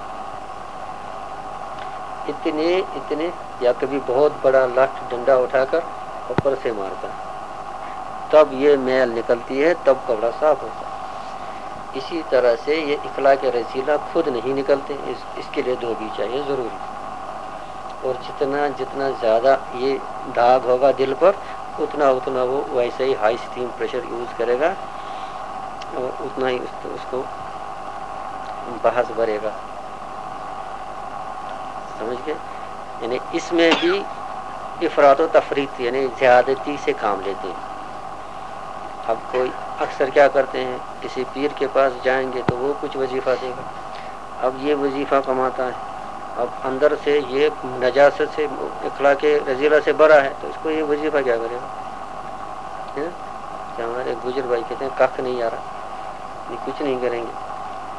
A: اتنے اتنے یا کبھی بہت بڑا لٹھ ڈنڈا اٹھا کر اوپر سے مارتا ہے، تب یہ میل نکلتی ہے، تب کپڑا صاف ہوتا ہے۔ اسی طرح سے یہ اخلاق رذیلہ خود نہیں نکلتے، اس اس کے لیے دھوبی چاہیے ضروری، اور جتنا جتنا زیادہ یہ داغ ہوگا دل پر اتنا اتنا وہ ویسے ہی ہائی سٹیم پریشر یوز کرے گا اور اتنا ہی اس اس کو بحث بھرے گا، سمجھ گئے؟ یعنی اس میں بھی افراط و تفریط یعنی زیادتی سے کام لیتے ہیں۔ اب کوئی اکثر کیا کرتے ہیں، کسی پیر کے پاس جائیں گے تو وہ کچھ وظیفہ دے گا، اب یہ وظیفہ کماتا ہے، اب اندر سے یہ نجاست سے اخلاق رذیلہ سے بڑا ہے تو اس کو یہ وظیفہ کیا کرے گا؟ کہ ہمارے گجر بھائی کہتے ہیں کخ نہیں آ رہا، یہ کچھ نہیں کریں گے۔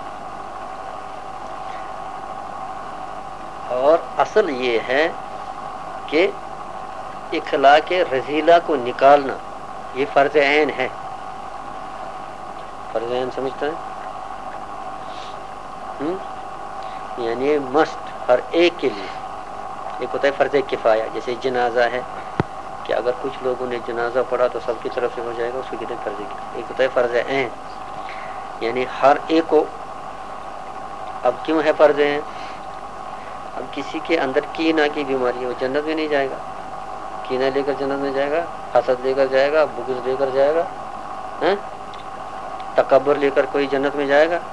A: اور اصل یہ ہے کہ اخلاق رذیلہ کو نکالنا یہ فرض عین ہے، فرض عین سمجھتا ہے، یعنی مسٹ ہر ایک کے لیے۔ ایک ہوتا ہے فرض کفایہ، جیسے جنازہ ہے کہ اگر کچھ لوگوں نے جنازہ پڑھا تو سب کی طرف سے ہو جائے گا، اس کو کہتے ہیں فرض کفایہ۔ ایک ہوتا ہے فرض عین، یعنی ہر ایک کو۔ اب کیوں ہے فرض عین؟ اب کسی کے اندر کینہ کی بیماری ہے، وہ جنت میں نہیں جائے گا، کینہ لے کر جنت میں جائے گا، حسد لے کر جائے گا، بغض لے کر جائے گا، ہاں؟ تکبر لے کر کوئی جنت میں جائے گا؟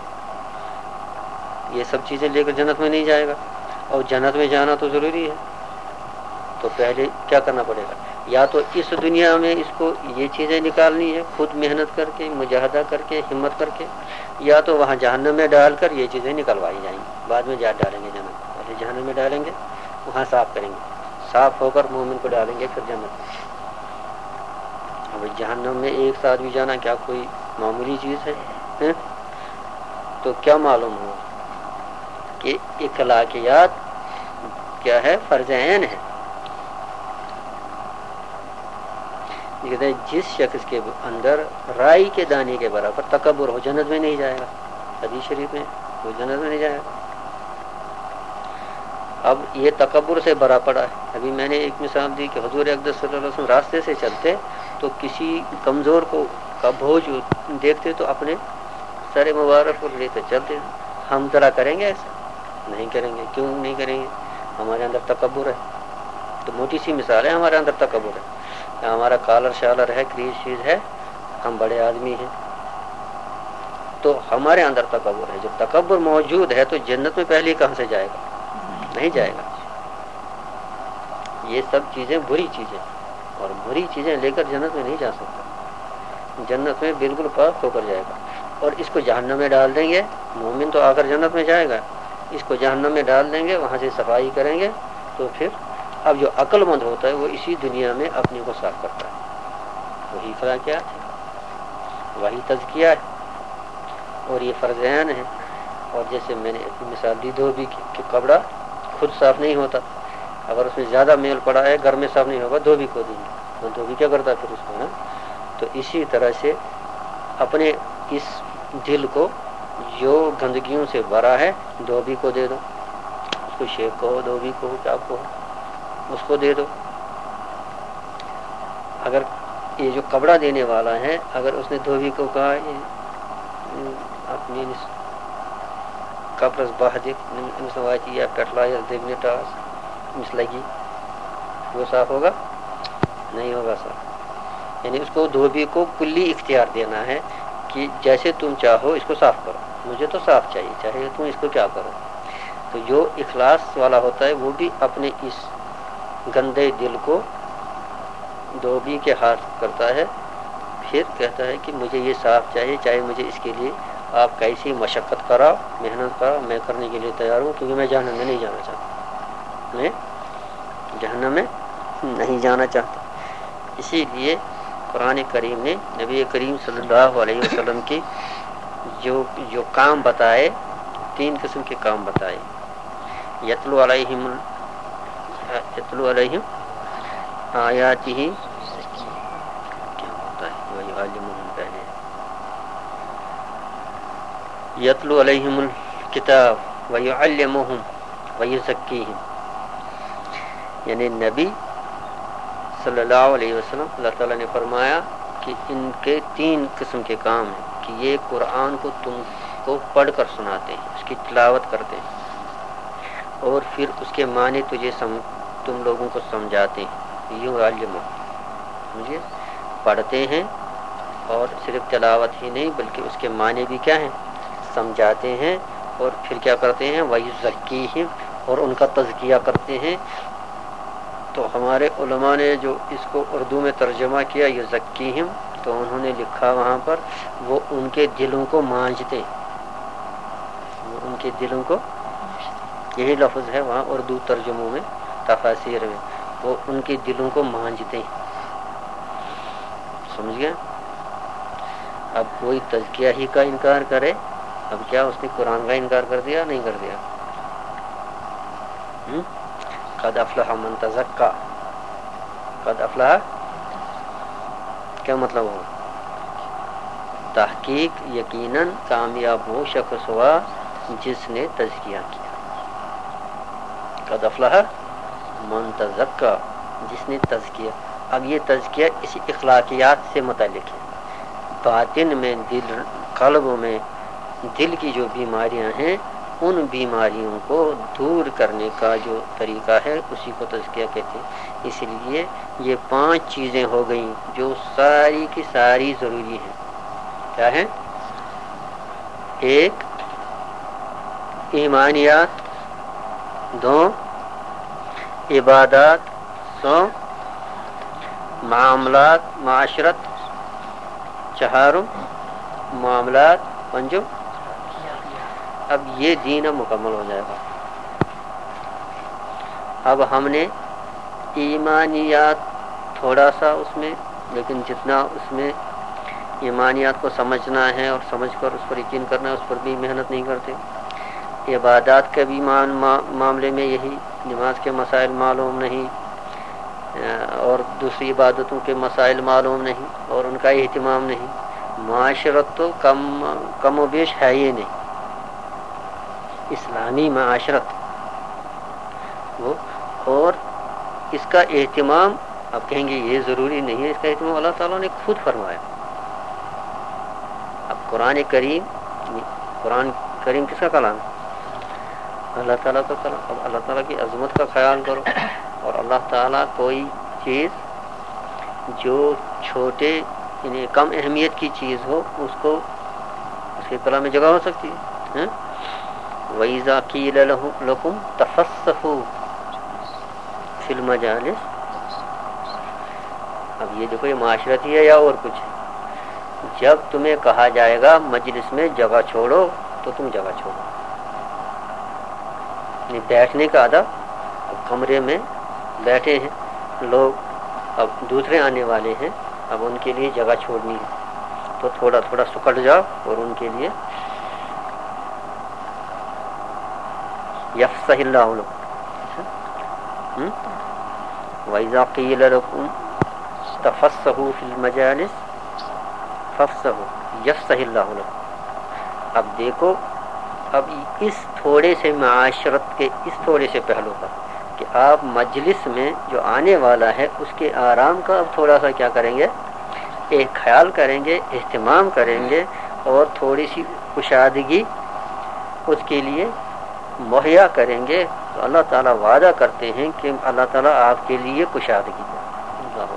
A: یہ سب چیزیں لے کر جنت میں نہیں جائے گا، اور جنت میں جانا تو ضروری ہے، تو پہلے کیا کرنا پڑے گا؟ یا تو اس دنیا میں اس کو یہ چیزیں نکالنی ہے خود محنت کر کے، مجاہدہ کر کے، ہمت کر کے، یا تو وہاں جہنم میں ڈال کر یہ چیزیں نکلوائی جائیں گی، بعد میں جا ڈالیں گے جنت، پہلے جہنم میں ڈالیں گے، وہاں صاف کریں گے، صاف ہو کر مومن کو ڈالیں گے پھر جنت میں۔ اب جہنم میں ایک ساتھ بھی جانا کیا کوئی معمولی چیز ہے؟ تو کیا معلوم ہو کہ اخلاقیات کیا ہے؟ فرض عین ہے۔ کہتے ہیں جس شخص کے اندر رائی کے دانے کے برابر تکبر ہو جنت میں نہیں جائے گا، حدیث شریف میں وہ جنت میں نہیں جائے گا۔ اب یہ تکبر سے بھرا پڑا ہے۔ ابھی میں نے ایک مثال دی کہ حضور اقدس صلی اللہ علیہ وسلم راستے سے چلتے تو کسی کمزور کو کا بوجھ دیکھتے تو اپنے سر مبارک پر لے کر چلتے، ہم ذرا کریں گے ایسا؟ نہیں کریں گے۔ کیوں نہیں کریں گے؟ ہمارے اندر تکبر ہے۔ تو موٹی سی مثال ہے، ہمارے اندر تکبر ہے، ہمارا کالر شالر ہے، کریز چیز ہے، ہم بڑے آدمی ہیں، تو ہمارے اندر تکبر ہے۔ جب تکبر موجود ہے تو جنت میں پہلے کہاں سے جائے گا؟ نہیں جائے گا۔ یہ سب چیزیں بری چیزیں، اور بری چیزیں لے کر جنت میں نہیں جا سکتا، جنت میں بالکل پاک ہو کر جائے گا۔ اور اس کو جہنم میں ڈال دیں گے، مومن تو آ کر جنت میں جائے گا، اس کو جہنم میں ڈال دیں گے، وہاں سے صفائی کریں گے، تو پھر اب جو عقل مند ہوتا ہے وہ اسی دنیا میں اپنے کو صاف کرتا ہے۔ وہی اخلاقیات ہے، وہی تزکیہ ہے، اور یہ فرض عین ہے۔ اور جیسے میں نے مثال دی دھوبی کی کہ کپڑا خود صاف نہیں ہوتا، اگر اس میں زیادہ میل پڑا ہے گھر میں صاف نہیں ہوگا، دھوبی کو دیں گے، تو دھوبی کیا کرتا ہے پھر اس کو نا۔ تو اسی طرح سے اپنے اس دل کو جو گندگیوں سے بھرا ہے دھوبی کو دے دو، اس کو شیخ کہو، دھوبی کہو، کیا کہو، اس کو دے دو۔ اگر یہ جو کپڑا دینے والا ہے اگر اس نے دھوبی کو کہا اپنی کپڑس باہ دکھ أمس واتہِ یا پٮ۪ٹھ لایَس دٔگنہِ ٹاس أمس لگی، وہ صاف ہوگا؟ نہیں ہوگا صاف۔ یعنی اس کو دھوبی کو کلی اختیار دینا ہے کہ جیسے تم چاہو اس کو صاف کرو، مجھے تو صاف چاہیے، چاہے تم اس کو کیا کرو۔ تو جو اخلاص والا ہوتا ہے وہ بھی اپنے اس گندے دل کو دھوبی کے ہاتھ کرتا ہے، پھر کہتا ہے کہ مجھے یہ صاف چاہیے، چاہے مجھے اس کے لیے آپ کیسی مشقت کراؤ، محنت کراؤ، میں کرنے کے لیے تیار ہوں، کیونکہ میں جہنم میں نہیں جانا چاہتا۔ میں جہنم میں نہیں جانا چاہتے. اسی لیے قرآن کریم نے نبی کریم صلی اللہ علیہ وسلم کی جو جو کام بتائے، تین قسم کے کام بتائے. یتلو علیہم یتلو علیہم آیاتہ، کیا ہوتا ہے ویعلمہم، پہلے یتلو علیہم الکتاب ویعلمہم ویزکیہم، یعنی نبی صلی اللہ علیہ وسلم اللہ تعالیٰ نے فرمایا کہ ان کے تین قسم کے کام ہیں کہ یہ قرآن کو تم کو پڑھ کر سناتے ہیں، اس کی تلاوت کرتے ہیں، اور پھر اس کے معنی تجھے سم تم لوگوں کو سمجھاتے ہیں. یوں علم مجھے پڑھتے ہیں، اور صرف تلاوت ہی نہیں بلکہ اس کے معنی بھی کیا ہیں، سمجھاتے ہیں، اور پھر کیا کرتے ہیں، وَيُزَكِّيهِمْ، اور ان کا تزکیہ کرتے ہیں. تو ہمارے علماء نے جو اس کو اردو میں ترجمہ کیا یزکیہم، تو انہوں نے لکھا وہاں پر وہ ان کے دلوں کو مانجتے، وہ ان کے دلوں کو، یہی لفظ ہے وہاں اردو ترجموں میں تفاسیر میں، وہ ان کے دلوں کو مانجتے ہیں. سمجھ گیا؟ اب کوئی تزکیہ ہی کا انکار کرے، اب کیا اس نے قرآن کا انکار کر دیا؟ نہیں کر دیا. قد افلح من تزکا، قد افلح کیا مطلب ہو؟ تحقیق یقیناً کامیاب وہ شخص ہوا جس نے تزکیہ کیا. قد افلح من تزکا، جس نے تزکیہ. اب یہ تزکیہ اسی اخلاقیات سے متعلق ہے. باطن میں، دل قلب میں دل کی جو بیماریاں ہیں، ان بیماریوں کو دور کرنے کا جو طریقہ ہے اسی کو تزکیہ کہتے ہیں. اس لیے یہ پانچ چیزیں ہو گئیں جو ساری کی ساری ضروری ہیں. کیا ہیں؟ ایک ایمانیات، دو عبادات، سو معاملات معاشرت، چہارم معاملات، پنجم. اب یہ دین مکمل ہو جائے گا. اب ہم نے ایمانیات تھوڑا سا اس میں، لیکن جتنا اس میں ایمانیات کو سمجھنا ہے اور سمجھ کر اس پر یقین کرنا ہے اس پر بھی محنت نہیں کرتے. عبادات کے بھی معاملے میں یہی، نماز کے مسائل معلوم نہیں، اور دوسری عبادتوں کے مسائل معلوم نہیں اور ان کا اہتمام نہیں. معاشرت تو کم کم و بیش ہے ہی نہیں، اسلامی معاشرت وہ، اور اس کا اہتمام آپ کہیں گے یہ ضروری نہیں ہے، اس کا اہتمام اللہ تعالیٰ نے خود فرمایا. اب قرآن کریم، قرآن کریم کس کا کلام ہے؟ اللہ تعالیٰ کا کلام. اب اللہ تعالیٰ کی عظمت کا خیال کرو، اور اللہ تعالیٰ کوئی چیز جو چھوٹے یعنی کم اہمیت کی چیز ہو اس کو اس کے کلام میں جگہ ہو سکتی ہے. وَإِذَا قِيلَ لَكُمْ تَفَسَّحُوا فِي الْمَجَالِسِ، اب یہ دیکھو یہ معاشرتی ہے یا اور کچھ ہے. جب تمہیں کہا جائے گا مجلس میں جگہ چھوڑو تو تم جگہ چھوڑو. یعنی بیٹھنے کا ادب، اب کمرے میں بیٹھے ہیں لوگ، اب دوسرے آنے والے ہیں، اب ان کے لیے جگہ چھوڑنی ہے تو تھوڑا تھوڑا سکٹ جاؤ اور ان کے لیے یفصح اللہ لکم. وَإِذَا قِيلَ لَكُمْ تَفَسَّحُوا فِي الْمَجَالِسِ فَافْصَحُوا یفصح اللہ لکم. اب دیکھو، اب اس تھوڑے سے معاشرت کے اس تھوڑے سے پہلو پر کہ آپ مجلس میں جو آنے والا ہے اس کے آرام کا اب تھوڑا سا کیا کریں گے، ایک خیال کریں گے، اہتمام کریں گے، اور تھوڑی سی کشادگی اس کے لیے مہیا کریں گے. تو اللہ تعالیٰ وعدہ کرتے ہیں کہ اللہ تعالیٰ آپ کے لیے کشادگی دے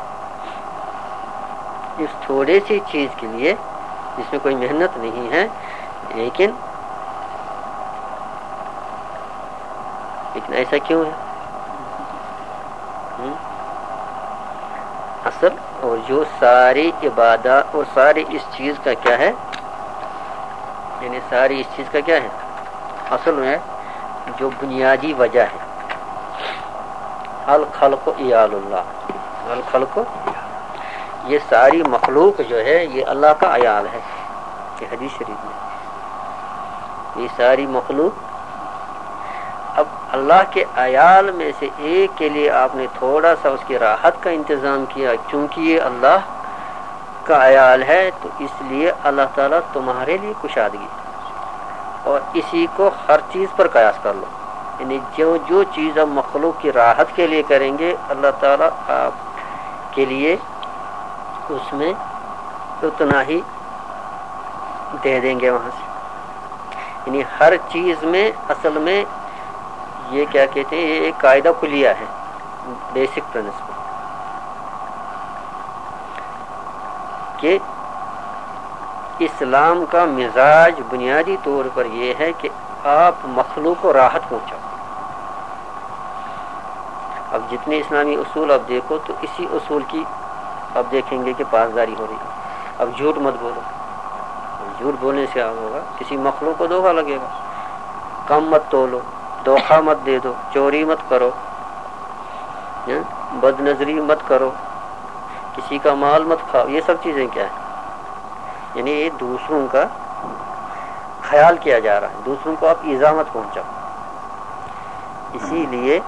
A: اس تھوڑے سی چیز کے لیے جس میں کوئی محنت نہیں ہے. لیکن لیکن ایسا کیوں ہے؟ اصل اور جو ساری عبادات اور ساری اس چیز کا کیا ہے، یعنی ساری اس چیز کا کیا ہے، اصل میں جو بنیادی وجہ ہے الخلق عیال اللہ، الخلق یہ ساری مخلوق جو ہے یہ اللہ کا عیال ہے، یہ حدیث شریف میں یہ ساری مخلوق. اب اللہ کے عیال میں سے ایک کے لیے آپ نے تھوڑا سا اس کی راحت کا انتظام کیا، چونکہ یہ اللہ کا عیال ہے تو اس لیے اللہ تعالیٰ تمہارے لیے کشادگی، اور اسی کو ہر چیز پر قیاس کر لو. یعنی جو جو چیز آپ مخلوق کی راحت کے لیے کریں گے اللہ تعالیٰ آپ کے لیے اس میں اتنا ہی دے دیں گے وہاں سے. یعنی ہر چیز میں اصل میں یہ کیا کہتے ہیں، یہ ایک قاعدہ کلیہ ہے، بیسک پرنسپل، کہ اسلام کا مزاج بنیادی طور پر یہ ہے کہ آپ مخلوق کو راحت پہنچاؤ. اب جتنے اسلامی اصول آپ دیکھو تو اسی اصول کی آپ دیکھیں گے کہ پاسداری ہو رہی ہے. اب جھوٹ مت بولو، جھوٹ بولنے سے کیا ہوگا، کسی مخلوق کو دھوکہ لگے گا. کم مت تولو، دھوکہ مت دے دو، چوری مت کرو، بد نظری مت کرو، کسی کا مال مت کھاؤ. یہ سب چیزیں کیا ہیں، یعنی یہ دوسروں کا خیال کیا جا رہا ہے، دوسروں کو آپ ایذا مت پہنچاؤ. اسی لیے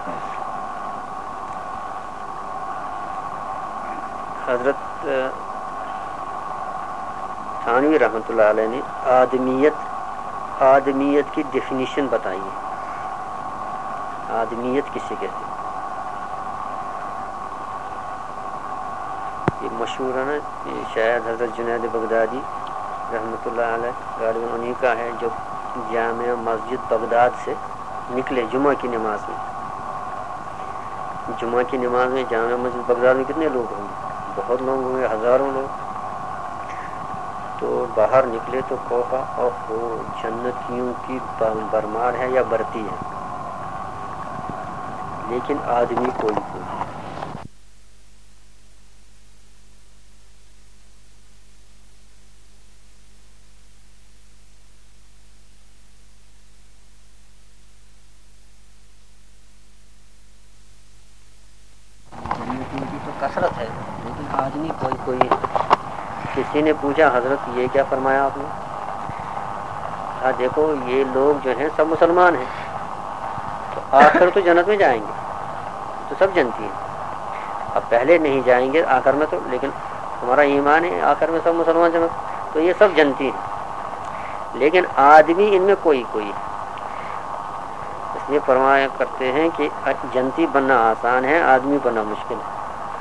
A: حضرت تھانوی رحمۃ اللہ علیہ نے آدمیت آدمیت کی ڈیفینیشن بتائی ہے. آدمیت کسے کہتے ہیں، یہ مشہور ہے نا، یہ شاید حضرت جنید بغدادی رحمۃ اللہ علیہ غالباً انہی کا ہے، جو جامع مسجد بغداد سے نکلے جمعہ کی نماز میں. جمعہ کی نماز میں جامع مسجد بغداد میں کتنے لوگ ہوں گے، بہت لوگ ہوں گے، ہزاروں لوگ. تو باہر نکلے تو کہا اوہ جنتیوں کی برمار ہے یا برتی ہے، لیکن آدمی کوئی کوئی. جنتیوں کی تو کثرت ہے لیکن آدمی کوئی کوئی ہے. کسی نے پوچھا حضرت یہ کیا فرمایا آپ نے؟ ہاں دیکھو یہ لوگ جو ہیں سب مسلمان ہیں تو آخر تو جنت میں جائیں گے، تو سب جنتی ہیں. اب پہلے نہیں جائیں گے آخر میں تو، لیکن ہمارا ایمان ہے آخر میں سب مسلمان جنت، تو یہ سب جنتی ہیں، لیکن آدمی ان میں کوئی کوئی ہے. اس لیے فرمایا کرتے ہیں کہ جنتی بننا آسان ہے، آدمی بننا مشکل ہے.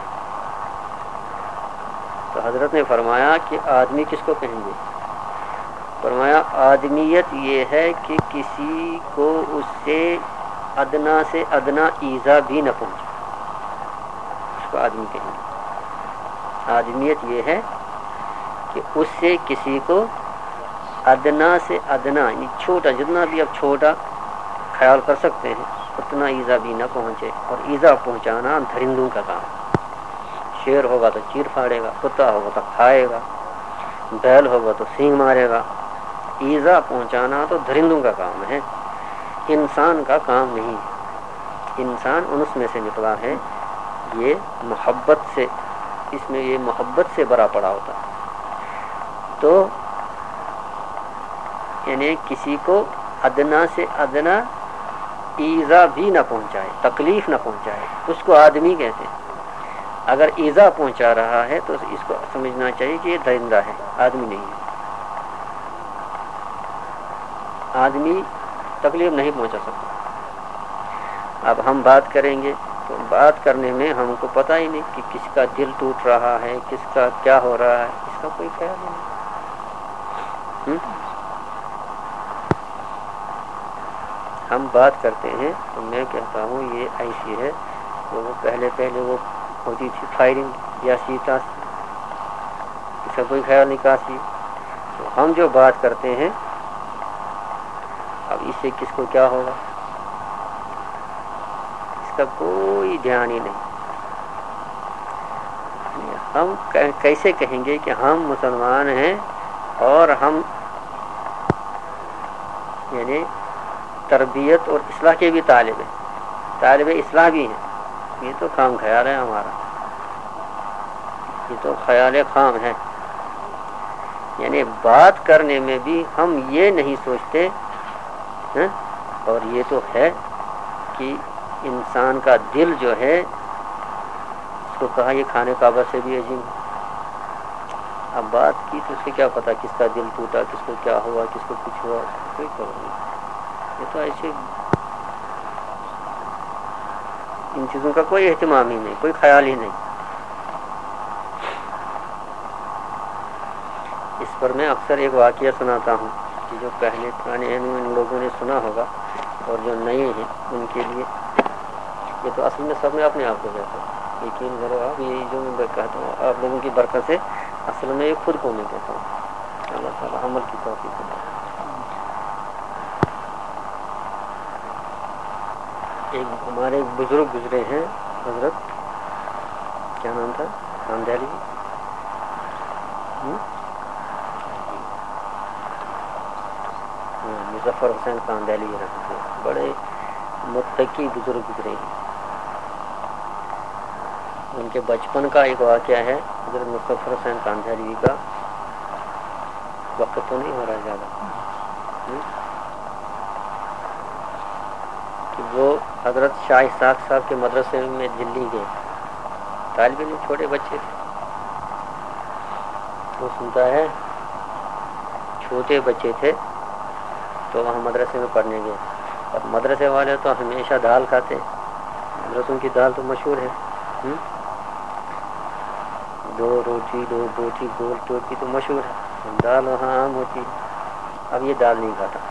A: تو حضرت نے فرمایا کہ آدمی کس کو کہیں گے؟ فرمایا آدمیت یہ ہے کہ کسی کو اس سے ادنا سے ادنا ایذا بھی نہ پہنچے، اس کو آدمی کہیں گے. آدمیت یہ ہے کہ اس سے کسی کو ادنا سے ادنا یعنی چھوٹا، جتنا بھی آپ چھوٹا خیال کر سکتے ہیں اتنا ایذا بھی نہ پہنچے. اور ایذا پہنچانا درندوں کا کام. شیر ہوگا تو چیر پھاڑے گا، کتا ہوگا تو کھائے گا، بیل ہوگا تو سینگ مارے گا. ایذا پہنچانا تو درندوں کا کام ہے، انسان کا کام نہیں. انسان انس میں سے نکلا ہے، یہ محبت سے، اس میں یہ محبت سے بڑا پڑا ہوتا ہے. تو یعنی کسی کو ادنا سے ادنا ایذا بھی نہ پہنچائے، تکلیف نہ پہنچائے، اس کو آدمی کہتے ہیں. اگر ایذا پہنچا رہا ہے تو اس کو سمجھنا چاہیے کہ یہ درندہ ہے، آدمی نہیں ہے. آدمی تکلیف نہیں پہنچا سکتا. اب ہم بات کریں گے تو بات کرنے میں ہم کو پتہ ہی نہیں کہ کس کا دل ٹوٹ رہا ہے، کس کا کیا ہو رہا ہے، اس کا کوئی خیال نہیں. ہم بات کرتے ہیں تو میں کہتا ہوں یہ ایسی ہے، وہ پہلے پہلے وہ ہوتی تھی فائرنگ یا سیتا، اس کا کوئی خیال نہیں کاسی. تو ہم جو بات کرتے ہیں اب اس سے کس کو کیا ہوگا، اس کا کوئی دھیان ہی نہیں. ہم کیسے کہیں گے کہ ہم مسلمان ہیں اور ہم یعنی تربیت اور اصلاح کے بھی طالب ہیں، طالب اصلاح بھی ہیں، یہ تو خام خیال ہے ہمارا، یہ تو خیال خام ہے. یعنی بات کرنے میں بھی ہم یہ نہیں سوچتے ہیں. اور یہ تو ہے کہ انسان کا دل جو ہے، اس کو کہا یہ کھانے کعبہ سے بھی عظیم ہے. اب بات کی تو اس کو کیا پتا کس کا دل ٹوٹا، کس کو کیا ہوا، کس کو کچھ ہوا، کوئی خبر نہیں. یہ تو ایسے ان چیزوں کا کوئی اہتمام ہی نہیں، کوئی خیال ہی نہیں. اس پر میں اکثر ایک واقعہ سناتا ہوں کہ جو پہلے پرانے ہیں ان لوگوں نے سنا ہوگا، اور جو نئے ہیں ان کے لیے یہ تو اصل میں سب میں اپنے آپ کو کہتا ہوں. یقین کرو آپ، یہ جو میں کہتا ہوں آپ لوگوں کی برکت سے اصل میں یہ خود کو میں کہتا ہوں. اللہ تعالیٰ عمل کی توفیق دے. ایک ہمارے بزرگ گزرے ہیں، حضرت کیا نام تھا، کاندیلی جی، مظفر حسین کاندیلی رہتے ہیں، بڑے متقی بزرگ گزرے ہیں. ان کے بچپن کا ایک واقعہ ہے حضرت مظفر حسین کاندیلی کا. وقت تو نہیں ہو رہا ہے زیادہ کہ وہ حضرت شاہ اسحاق صاحب کے مدرسے میں دلی گئے. طالب علم چھوٹے بچے تھے. وہ سنتا ہے چھوٹے بچے تھے تو وہاں مدرسے میں پڑھنے گئے. اب مدرسے والے تو ہمیشہ دال کھاتے ہیں، مدرسوں کی دال تو مشہور ہے. دو روٹی دو بوٹی گول ٹوٹی تو مشہور ہے، دال وہاں عام ہوتی ہے. اب یہ دال نہیں کھاتا.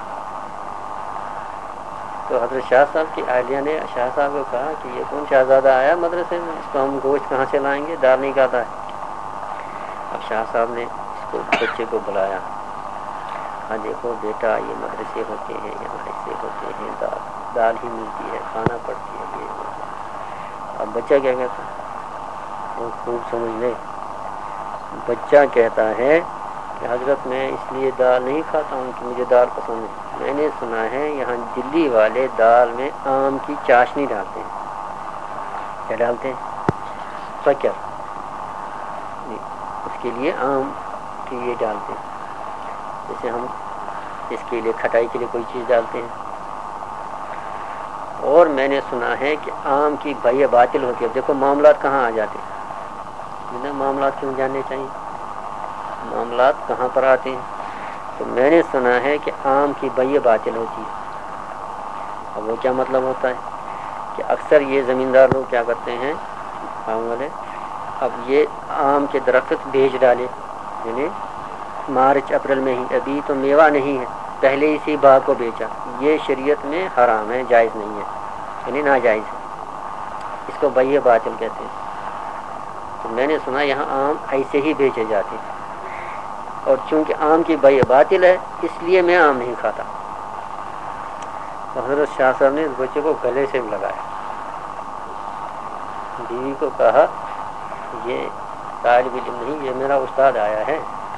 A: تو حضرت شاہ صاحب کی اہلیہ نے شاہ صاحب کو کہا کہ یہ کون شہزادہ آیا مدرسے میں، اس کو ہم گوشت کہاں سے لائیں گے، دال نہیں کھاتا ہے. اب شاہ صاحب نے اس کو بچے کو بلایا. ہاں دیکھو بیٹا، یہ مدرسے ہوتے ہیں، یہاں ایسے ہوتے ہیں، دال دال ہی ملتی ہے، کھانا پڑتی ہے. یہ اب بچہ کیا کہتا ہے، وہ خوب سمجھ لے. بچہ کہتا ہے کہ حضرت میں اس لیے دال نہیں کھاتا ہوں کہ مجھے دال پسند ہے. میں نے سنا ہے یہاں دلی والے دال میں آم کی چاشنی ڈالتے ہیں. کیا ڈالتے ہیں؟ شکر. اس کے لیے آم کی یہ ڈالتے ہیں، جیسے ہم اس کے لیے کھٹائی کے لیے کوئی چیز ڈالتے ہیں. اور میں نے سنا ہے کہ آم کی بھائی باطل ہوتی ہے. دیکھو معاملات کہاں آ جاتے ہیں، معاملات کیوں جاننے چاہیے، معاملات کہاں پر آتے ہیں. تو میں نے سنا ہے کہ آم کی بھائی باطل ہوتی ہے. اب وہ کیا مطلب ہوتا ہے کہ اکثر یہ زمیندار لوگ کیا کرتے ہیں آم والے، اب یہ آم کے درخت بیچ ڈالے، یعنی مارچ اپریل میں ہی، ابھی تو میوہ نہیں ہے، پہلے اسی باغ کو بیچا. یہ شریعت میں حرام ہے، جائز نہیں ہے، یعنی ناجائز ہے. اس کو بیع باطل کہتے ہیں. تو میں نے سنا یہاں آم ایسے ہی بیچے جاتے ہیں، اور چونکہ آم کی بیع باطل ہے اس لیے میں آم نہیں کھاتا. حضرت شاہ صاحب نے اس بچے کو گلے سے لگایا. بیوی کو کہا یہ طالب علم نہیں، یہ میرا استاد آیا ہے.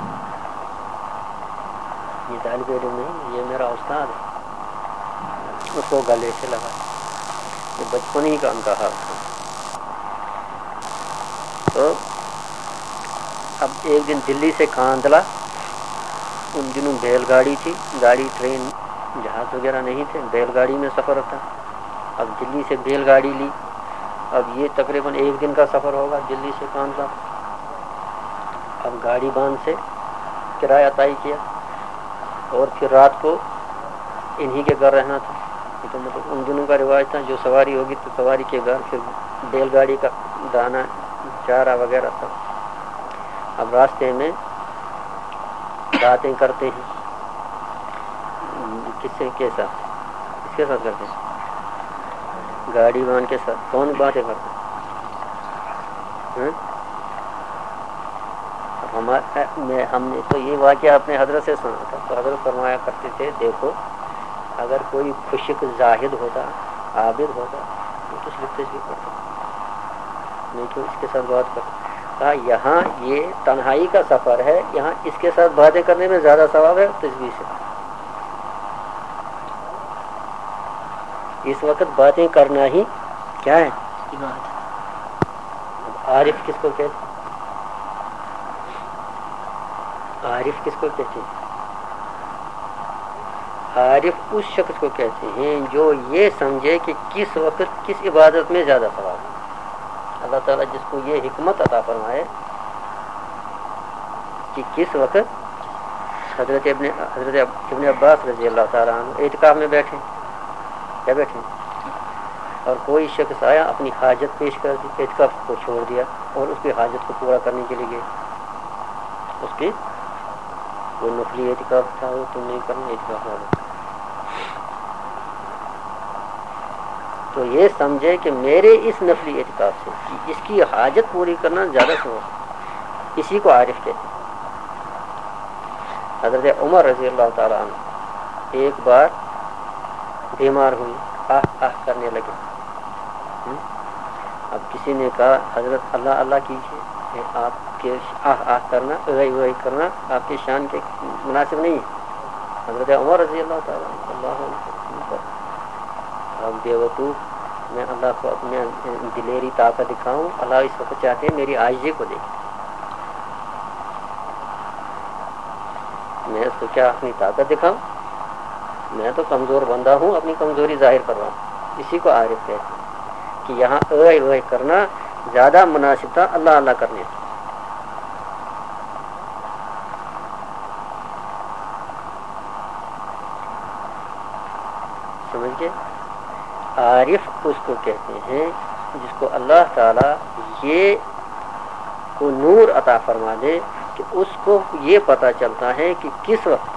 A: یہ طالب علم نہیں، یہ میرا استاد ہے. اس کو گلے سے لگایا. یہ بچپن ہی کا ان کا حال تھا. تو اب ایک دن دلی سے کاندھلا، ان دنوں بیل گاڑی تھی، گاڑی ٹرین جہاز وغیرہ نہیں تھے، بیل گاڑی میں سفر ہوتا. اب دلی سے بیل گاڑی لی. اب یہ تقریباً ایک دن کا سفر ہوگا دلی سے کاندھلا. اب گاڑی باندھ سے کرایہ طے کیا، اور پھر رات کو انہی کے گھر رہنا تھا. تو مطلب ان دنوں کا رواج تھا جو سواری ہوگی تو سواری کے گھر، پھر بیل گاڑی کا دانا چارہ وغیرہ سب. اب راستے میں باتیں کرتے ہیں. کس سے کے ساتھ کس کے ساتھ کرتے ہیں؟ گاڑی وان کے ساتھ. کون باتیں کرتے ہیں؟ ہمارے میں ہم نے تو یہ واقعہ اپنے حضرت سے سنا تھا. تو حضرت فرمایا کرتے تھے دیکھو اگر کوئی خشک زاہد ہوتا، عابد ہوتا تو تشریف تشریف کرتا، نہیں تو اس کے ساتھ بات کرتا. کہا یہاں یہ تنہائی کا سفر ہے، یہاں اس کے ساتھ باتیں کرنے میں زیادہ ثواب ہے تسبیح سے. اس وقت باتیں کرنا ہی کیا ہے عارف کس کو کہتے ہیں؟ عارف کس کو کہتے ہیں؟ عارف اس شخص کو کہتے ہیں جو یہ سمجھے کہ کس وقت کس عبادت میں زیادہ ثواب ہے. اللہ تعالیٰ جس کو یہ حکمت عطا فرمائے کہ کس وقت حضرت ابن حضرت ابن عباس رضی اللہ تعالیٰ عنہ اعتکاف میں بیٹھے کیا بیٹھے اور کوئی شخص آیا اپنی حاجت پیش کر دی, اعتکاف کو چھوڑ دیا اور اس کی حاجت کو پورا کرنے کے لیے گئے. اس کی وہ نفلی اعتکاف تھا, وہ تم نہیں کرنا اعتکاف والا. تو یہ سمجھے کہ میرے اس نفلی اعتکاف سے اس کی حاجت پوری کرنا زیادہ ثواب, اسی کو عارف کہتے ہیں. حضرت عمر رضی اللہ تعالیٰ عنہ ایک بار بیمار ہوئی, آہ آہ کرنے لگے. اب کسی نے کہا حضرت اللہ اللہ کیجیے, آپ کے آہ آہ کرنا اے اے کرنا آپ کی شان کے مناسب نہیں ہے. حضرت عمر رضی اللہ تعالیٰ عنہ اللہ اب بے وقوف میں اللہ کو اپنے دلیری طاقت دکھاؤں, اللہ اس وقت چاہتے ہیں میری عاجزی کو دیکھیں. میں اس کو کیا اپنی طاقت دکھاؤں, میں تو کمزور بندہ ہوں, اپنی کمزوری ظاہر کر رہا ہوں. اسی کو عارف کہتے ہیں کہ یہاں اے اے کرنا زیادہ مناسب تھا اللہ اللہ کرنے سے. سمجھ گئے؟ عارف اس کو کہتے ہیں جس کو اللہ تعالی یہ کو نور عطا فرما دے کہ اس کو یہ پتہ چلتا ہے کہ کس وقت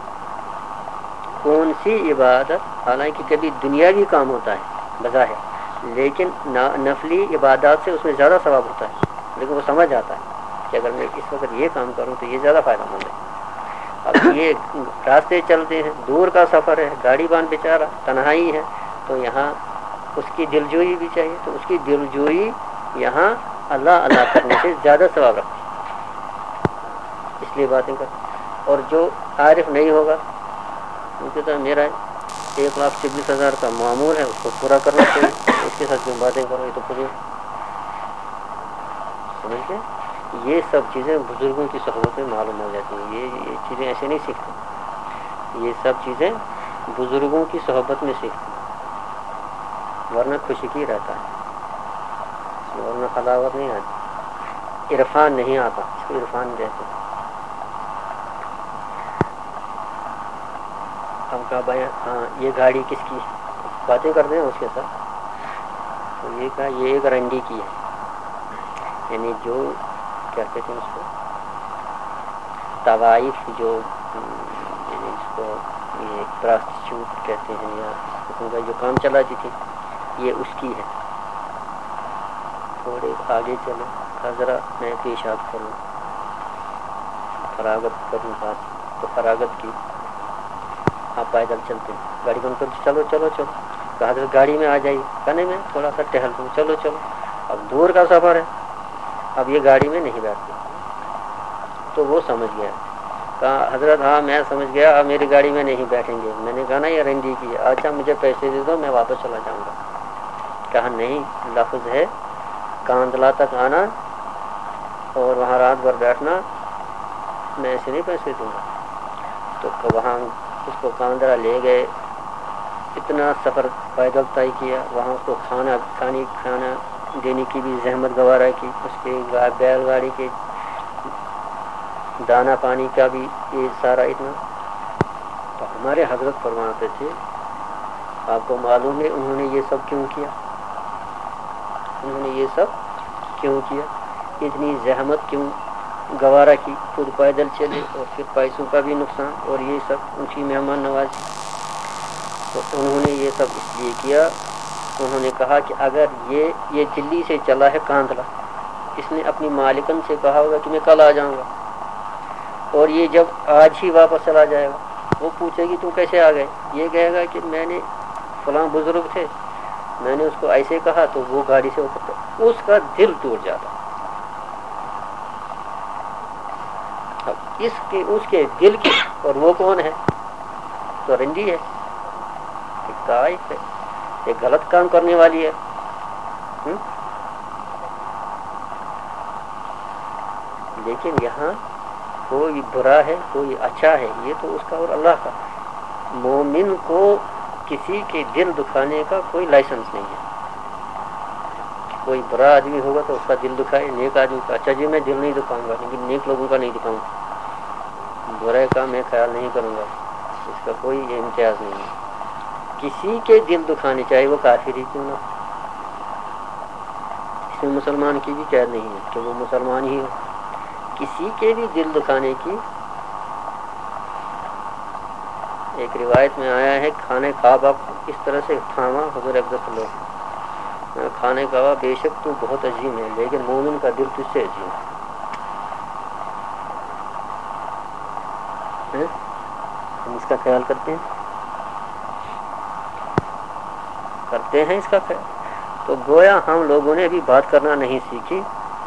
A: کون سی عبادت, حالانکہ کبھی دنیاوی کام ہوتا ہے بظاہر لیکن نفلی عبادات سے اس میں زیادہ ثواب ہوتا ہے, لیکن وہ سمجھ آتا ہے کہ اگر میں اس وقت یہ کام کروں تو یہ زیادہ فائدہ مند ہے. اب یہ راستے چلتے ہیں, دور کا سفر ہے, گاڑی بان بیچارہ, تنہائی ہے, تو یہاں اس کی دلجوئی بھی چاہیے. تو اس کی دلجوئی یہاں اللہ اللہ کرنے سے زیادہ ثواب رکھتی ہے, اس لیے باتیں کر. اور جو عارف نہیں ہوگا ان کے تو میرا ایک لاکھ چوبیس ہزار کا معمول ہے, اس کو پورا کرنا چاہیے, اس کے ساتھ جو باتیں کرو یہ تو پوری سمجھ کے. یہ سب چیزیں بزرگوں کی صحبت میں معلوم ہو جاتی ہیں. یہ یہ چیزیں ایسے نہیں سیکھتے, یہ سب چیزیں بزرگوں کی صحبت میں سیکھتے ہیں, ورنہ خوشی کی رہتا ہے, ورنہ حلاوت نہیں آتی, عرفان نہیں آتا, اس کو عرفان کہتے ہیں. ہم کہا بھائی ہاں یہ گاڑی کس کی, باتیں کرتے ہیں اس کے ساتھ, تو یہ کہا یہ ایک رنڈی کی ہے, یعنی جو کیا کہتے ہیں اس کو طوائف, جو یعنی اس کو یہ پراسٹیچیوٹ کہتے ہیں یا قسم کا جو کام چلاتی تھی, یہ اس کی ہے. تھوڑے آگے چلے, ذرا میں پیشاب کروں, فراغت کروں بات, تو فراغت کی, آپ پیدل چلتے ہیں, گاڑی بند کر چلو چلو چلو, کہا حضرت گاڑی میں آ جائیے, کہنے میں تھوڑا سا ٹہل دوں, چلو چلو. اب دور کا سفر ہے, اب یہ گاڑی میں نہیں بیٹھتے, تو وہ سمجھ گیا, کہا حضرت ہاں میں سمجھ گیا, اب میری گاڑی میں نہیں بیٹھیں گے. میں نے کہا نا یہ رنڈی کی ہے, اچھا مجھے پیسے دے دو میں واپس چلا جاؤں گا. کہا نہیں, لفظ ہے کاندلا تک آنا اور وہاں رات بھر بیٹھنا, میں ایسے نہیں پیسے دوں گا. تو وہاں اس کو کاندلا لے گئے, اتنا سفر پیدل طے کیا, وہاں اس کو کھانا کھانے کھانا دینے کی بھی زحمت گوارا کی, اس کے بیل گاڑی کے دانا پانی کا بھی یہ سارا اتنا. تو ہمارے حضرت فرماتے تھے آپ کو معلوم ہے انہوں نے یہ سب کیوں کیا, انہوں نے یہ سب کیوں کیا, اتنی زحمت کیوں گوارا کی, خود پیدل چلے اور پھر پیسوں کا بھی نقصان اور یہ سب ان کی مہمان نوازی. تو انہوں نے یہ سب اس لیے کیا, انہوں نے کہا کہ اگر یہ یہ دلی سے چلا ہے کاندلا, اس نے اپنی مالکن سے کہا ہوگا کہ میں کل آ جاؤں گا, اور یہ جب آج ہی واپس چلا جائے گا, وہ پوچھے گی تم کیسے آ گئے, یہ کہے گا کہ میں نے فلاں بزرگ تھے, میں نے اس کو ایسے کہا تو وہ گاڑی سے اترتا, اس کا دل ٹوٹ جاتا. اب اس کے اس کے دل کی, اور وہ کون ہے, تو رنڈی ہے, ایک طائف ہے, ایک غلط کام کرنے والی ہے, لیکن یہاں کوئی برا ہے کوئی اچھا ہے یہ تو اس کا اور اللہ کا. مومن کو کسی کے دل دکھانے کا کوئی لائسنس نہیں ہے. کوئی برا آدمی ہوگا تو اس کا دل دکھائے, نیک آدمی کا. اچھا جی میں دل نہیں دکھاؤں گا لیکن نیک لوگوں کا نہیں دکھاؤں گا, برے کا میں خیال نہیں کروں گا, اس کا کوئی امتیاز نہیں ہے. کسی کے دل دکھانے چاہے وہ کافر ہی کیوں نہ, اس میں مسلمان کی بھی قید نہیں ہے کہ وہ مسلمان ہی ہو. کسی کے بھی دل دکھانے کی, ایک روایت میں آیا ہے کھانے کعبہ اس طرح سے تھاما حضور اقدس صلی اللہ علیہ وسلم, کھانے کعبہ بے شک تو بہت عظیم ہے لیکن مومن کا دل تجھ سے عظیم ہے. ہم اس کا خیال کرتے ہیں کرتے ہیں اس کا خیال. تو گویا ہم لوگوں نے ابھی بات کرنا نہیں سیکھی,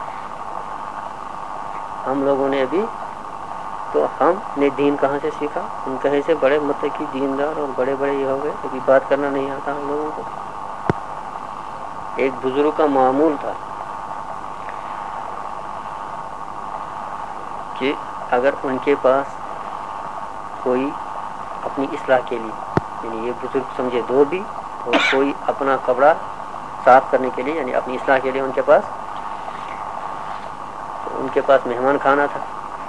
A: ہم لوگوں نے ابھی, تو ہم نے دین کہاں سے سیکھا؟ ان کہیں سے بڑے متقی دیندار اور بڑے بڑے یہ ہو گئے, ابھی بات کرنا نہیں آتا ہم لوگوں کو. ایک بزرگ کا معمول تھا کہ اگر ان کے پاس کوئی اپنی اصلاح کے لیے, یعنی یہ بزرگ سمجھے دو بھی, اور کوئی اپنا کپڑا صاف کرنے کے لیے یعنی اپنی اصلاح کے لیے ان کے پاس ان کے پاس مہمان کھانا تھا.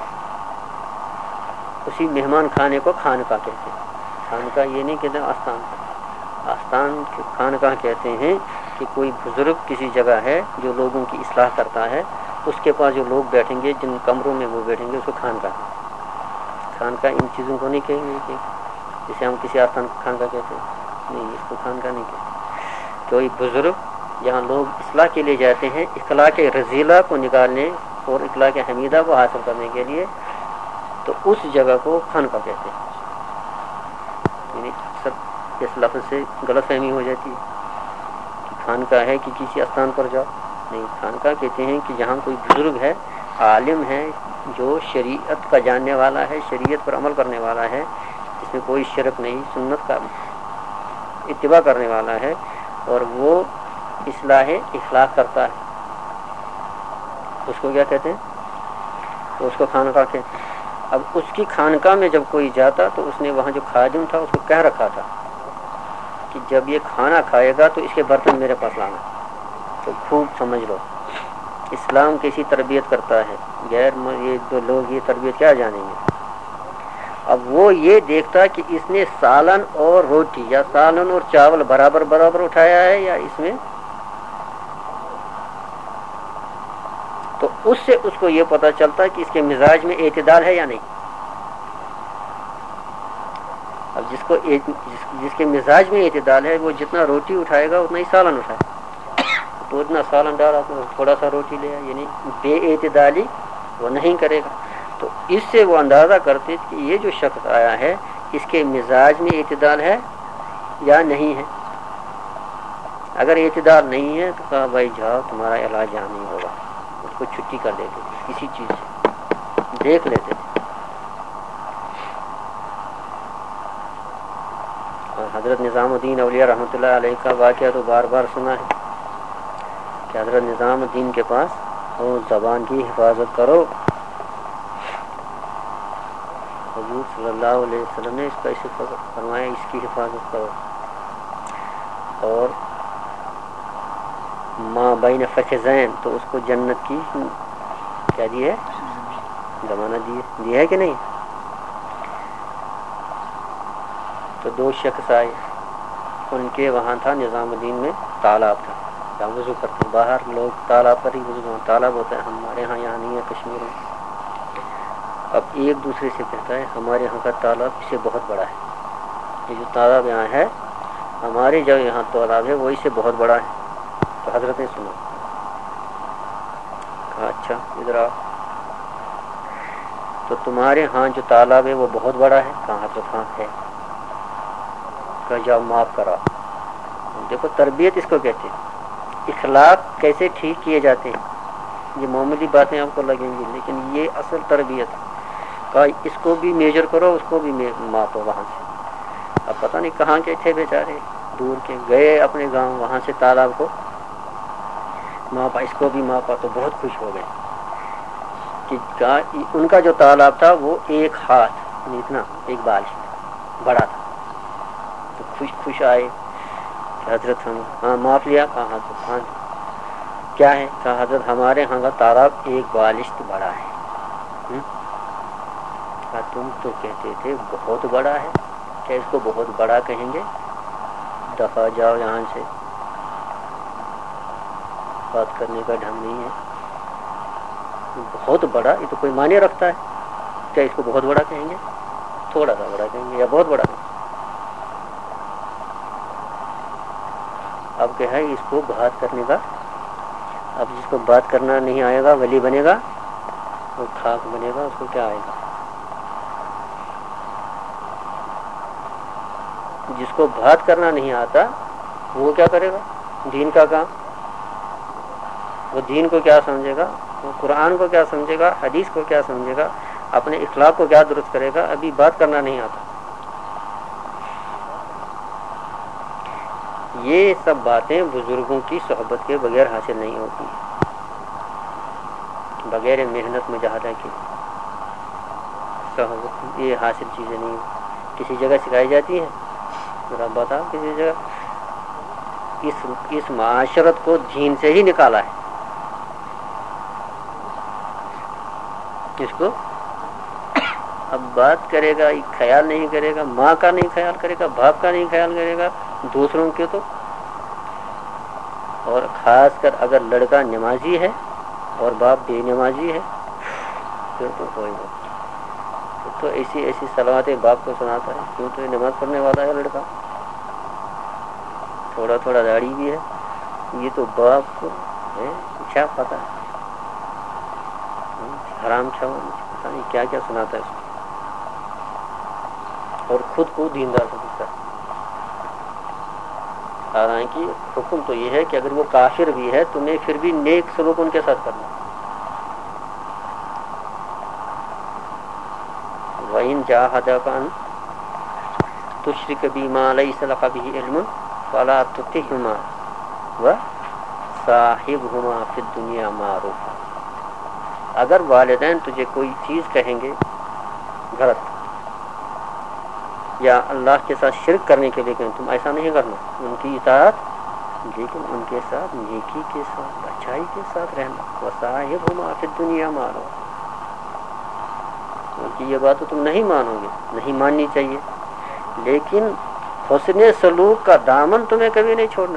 A: اسی مہمان کھانے کو خانقاہ کہتے ہیں. خانقاہ یہ نہیں کہتے آستان, آستان خانقاہ کہتے ہیں کہ کوئی بزرگ کسی جگہ ہے جو لوگوں کی اصلاح کرتا ہے, اس کے پاس جو لوگ بیٹھیں گے جن کمروں میں وہ بیٹھیں گے اس کو خانقاہ. خانقاہ ان چیزوں کو نہیں کہیں گے کہ جسے ہم کسی آستان کو خانقاہ کہتے ہیں, نہیں اس کو خانقاہ نہیں کہتے. کوئی بزرگ جہاں لوگ اصلاح کے لیے جاتے ہیں اخلاق رذیلہ کو نکالنے اور اخلاق حمیدہ کو حاصل کرنے کے لیے, تو اس جگہ کو خانقاہ کہتے ہیں. یعنی اکثر اس لفظ سے غلط فہمی ہو جاتی ہے کہ خانقاہ ہے کہ کسی استان پر جاؤ, نہیں, خانقاہ کہتے ہیں کہ جہاں کوئی بزرگ ہے, عالم ہے, جو شریعت کا جاننے والا ہے, شریعت پر عمل کرنے والا ہے, جس میں کوئی شرک نہیں, سنت کا اتباع کرنے والا ہے, اور وہ اصلاح اخلاق کرتا ہے, اس کو کیا کہتے ہیں؟ تو اس کو خانقاہ کہتے ہیں. اب اس کی خانقاہ میں جب کوئی جاتا تو اس نے وہاں جو خادم تھا اس کو کہہ رکھا تھا کہ جب یہ کھانا کھائے گا تو اس کے برتن میرے پاس لانا. تو خوب سمجھ لو اسلام کیسی تربیت کرتا ہے, غیر یہ جو لوگ یہ تربیت کیا جانیں گے. اب وہ یہ دیکھتا کہ اس نے سالن اور روٹی یا سالن اور چاول برابر برابر اٹھایا ہے یا اس میں, تو اس سے اس کو یہ پتہ چلتا کہ اس کے مزاج میں اعتدال ہے یا نہیں. اب جس کو جس, جس کے مزاج میں اعتدال ہے وہ جتنا روٹی اٹھائے گا اتنا ہی سالن اٹھائے, تو اتنا سالن ڈالا تو تھوڑا سا روٹی لیا, یعنی بے اعتدالی وہ نہیں کرے گا. تو اس سے وہ اندازہ کرتے کہ یہ جو شخص آیا ہے اس کے مزاج میں اعتدال ہے یا نہیں ہے. اگر اعتدال نہیں ہے تو کہا بھائی جاؤ تمہارا علاج یہاں نہیں ہوگا, اس کو چھٹی کر دیتے تھے, کسی چیز سے دیکھ لیتے تھے. اور حضرت نظام الدین اولیاء رحمۃ اللہ علیہ کا واقعہ تو بار بار سنا ہے کہ حضرت نظام الدین کے پاس وہ زبان کی حفاظت کرو, حضور صلی اللہ علیہ وسلم نے اس کا ایسے فرمایا اس کی حفاظت کرو. اور ماں بین فخذین, تو اس کو جنت کی کیا دی ہے, ضمانت دی ہے, دی ہے کہ نہیں. تو دو شخص آئے, ان کے وہاں تھا نظام الدین میں تالاب تھا جہاں وضو کرتے ہیں, باہر لوگ تالاب پر ہی وضو, تالاب ہوتا ہے, ہمارے یہاں یہاں نہیں ہے کشمیر میں. اب ایک دوسرے سے کہتا ہے ہمارے یہاں کا تالاب اس سے بہت بڑا ہے, یہ جو تالاب یہاں ہے ہمارے جو یہاں تالاب ہے وہ اس سے بہت بڑا ہے. تو حضرت نے سنا, کہا اچھا ادھر آؤ, تو تمہارے ہاں جو تالاب ہے وہ بہت بڑا ہے, کہاں تو کہاں ہے, کہا جاؤ معاف کرا. دیکھو تربیت اس کو کہتے ہیں, اخلاق کیسے ٹھیک کیے جاتے ہیں, یہ معمولی باتیں آپ کو لگیں گی لیکن یہ اصل تربیت ہے. کہا اس کو بھی میجر کرو, اس کو بھی ماپو وہاں سے. اب پتہ نہیں کہاں کے تھے بیچارے, دور کے, گئے اپنے گاؤں, وہاں سے تالاب کو ماپا، اس کو بھی ماپا تو بہت خوش ہو گئے کہ ان کا جو تالاب تھا وہ ایک ہاتھ اتنا ایک بالش بڑا تھا، تو خوش خوش آئے کہ حضرت ہم ہاں معاف لیا. کہا حضرت ہاں کیا ہے؟ کہا حضرت ہمارے ہاں کا تالاب ایک بالشت بڑا ہے. کہا تم تو کہتے تھے بہت بڑا ہے، کیا اس کو بہت بڑا کہیں گے؟ دفعہ جاؤ یہاں سے، بات کرنے کا ڈھنگ نہیں ہے. بہت بڑا یہ تو کوئی معنی رکھتا ہے؟ کیا اس کو بہت بڑا کہیں گے؟ تھوڑا سا بڑا کہیں گے یا بہت بڑا کہیں گے؟ اب کیا ہے اس کو بات کرنے کا، اب جس کو بات کرنا نہیں آئے گا ولی بنے گا، وہ خاک بنے گا، اس کو کیا آئے گا؟ جس کو بات کرنا نہیں آتا وہ کیا کرے گا دین کا کام؟ وہ دین کو کیا سمجھے گا؟ وہ قرآن کو کیا سمجھے گا؟ حدیث کو کیا سمجھے گا؟ اپنے اخلاق کو کیا درست کرے گا؟ ابھی بات کرنا نہیں آتا. یہ سب باتیں بزرگوں کی صحبت کے بغیر حاصل نہیں ہوتی، بغیر محنت مجاہدہ کی صحبت یہ حاصل چیزیں نہیں. کسی جگہ سکھائی جاتی ہے، ذرا بتاؤ کسی جگہ. اس اس معاشرت کو دین سے ہی نکالا ہے. اس کو اب بات کرے گا خیال نہیں کرے گا، ماں کا نہیں خیال کرے گا، باپ کا نہیں خیال کرے گا، دوسروں کے تو. اور خاص کر اگر لڑکا نمازی ہے اور باپ بے نمازی ہے پھر تو کوئی نہیں، تو ایسی ایسی صلواتیں باپ کو سناتا ہے. کیوں تو یہ نماز پڑھنے والا ہے لڑکا، تھوڑا تھوڑا داڑھی بھی ہے، یہ تو باپ کو ہے کیا پتا ہے، حرام چھاوا پتا نہیں کیا کیا سناتا ہے اس کو، اور خود کو دیندار سمجھتا ہے. حالانکہ حکم تو یہ ہے کہ اگر وہ کافر بھی ہے تمہیں پھر بھی نیک سلوک ان کے ساتھ کرنا. وَإِن جَاهَدَاكَ أَن تُشْرِكَ بِي مَا لَيْسَ لَكَ بِهِ عِلْمٌ فَلَا تُطِعْهُمَا وَصَاحِبْهُمَا فِي الدُّنْيَا مَعْرُوفًا. اگر والدین تجھے کوئی چیز کہیں گے غلط یا اللہ کے ساتھ شرک کرنے کے لیے کہیں، تم ایسا نہیں کرنا، ان کی اطاعت، لیکن ان کے ساتھ نیکی کے ساتھ اچھائی کے ساتھ رہنا. وَصَاحِبْهُمَا فِي الدُّنْيَا مَعْرُوفًا. ان کی یہ بات تو تم نہیں مانو گے، نہیں ماننی چاہیے، لیکن حسن سلوک کا دامن تمہیں کبھی نہیں چھوڑنا.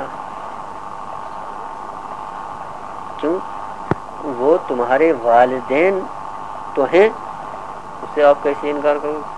A: کیوں؟ وہ تمہارے والدین تو ہیں، اس سے آپ کیسے انکار کرو گے؟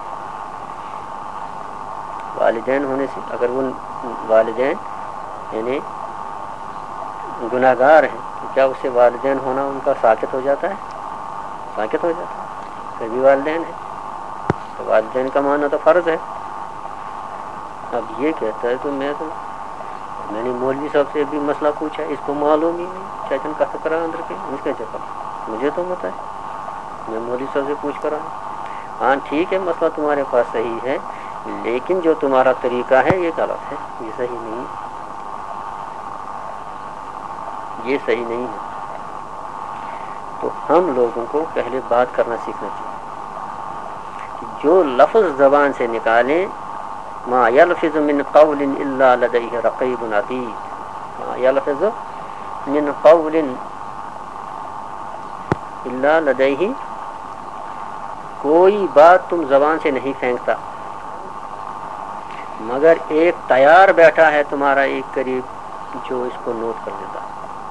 A: والدین ہونے سے، اگر وہ والدین یعنی گناہ گار ہیں تو کیا اس سے والدین ہونا ان کا ساقط ہو جاتا ہے؟ ساقط ہو جاتا ہے. پھر بھی والدین ہیں تو والدین کا ماننا تو فرض ہے. اب یہ کہتا ہے تو میں تو میں نے مولوی صاحب سے بھی مسئلہ پوچھا، اس کو معلوم ہی نہیں، چاچن کا کرا اندر کے اس کے چکر مجھے تو پتا ہے، میں مولوی صاحب سے پوچھ کر آیا. ہاں ٹھیک ہے مسئلہ تمہارے پاس صحیح ہے، لیکن جو تمہارا طریقہ ہے یہ غلط ہے، یہ صحیح نہیں ہے، یہ صحیح نہیں ہے. تو ہم لوگوں کو پہلے بات کرنا سیکھنا چاہیے کہ جو لفظ زبان سے نکالیں، ما یلفظ من قول الا لدیہ رقیب عتید. ما یلفظ من قول الا لدیہ، کوئی بات تم زبان سے نہیں پھینکتا مگر ایک تیار بیٹھا ہے تمہارا ایک قریب جو اس کو نوٹ کر لیتا.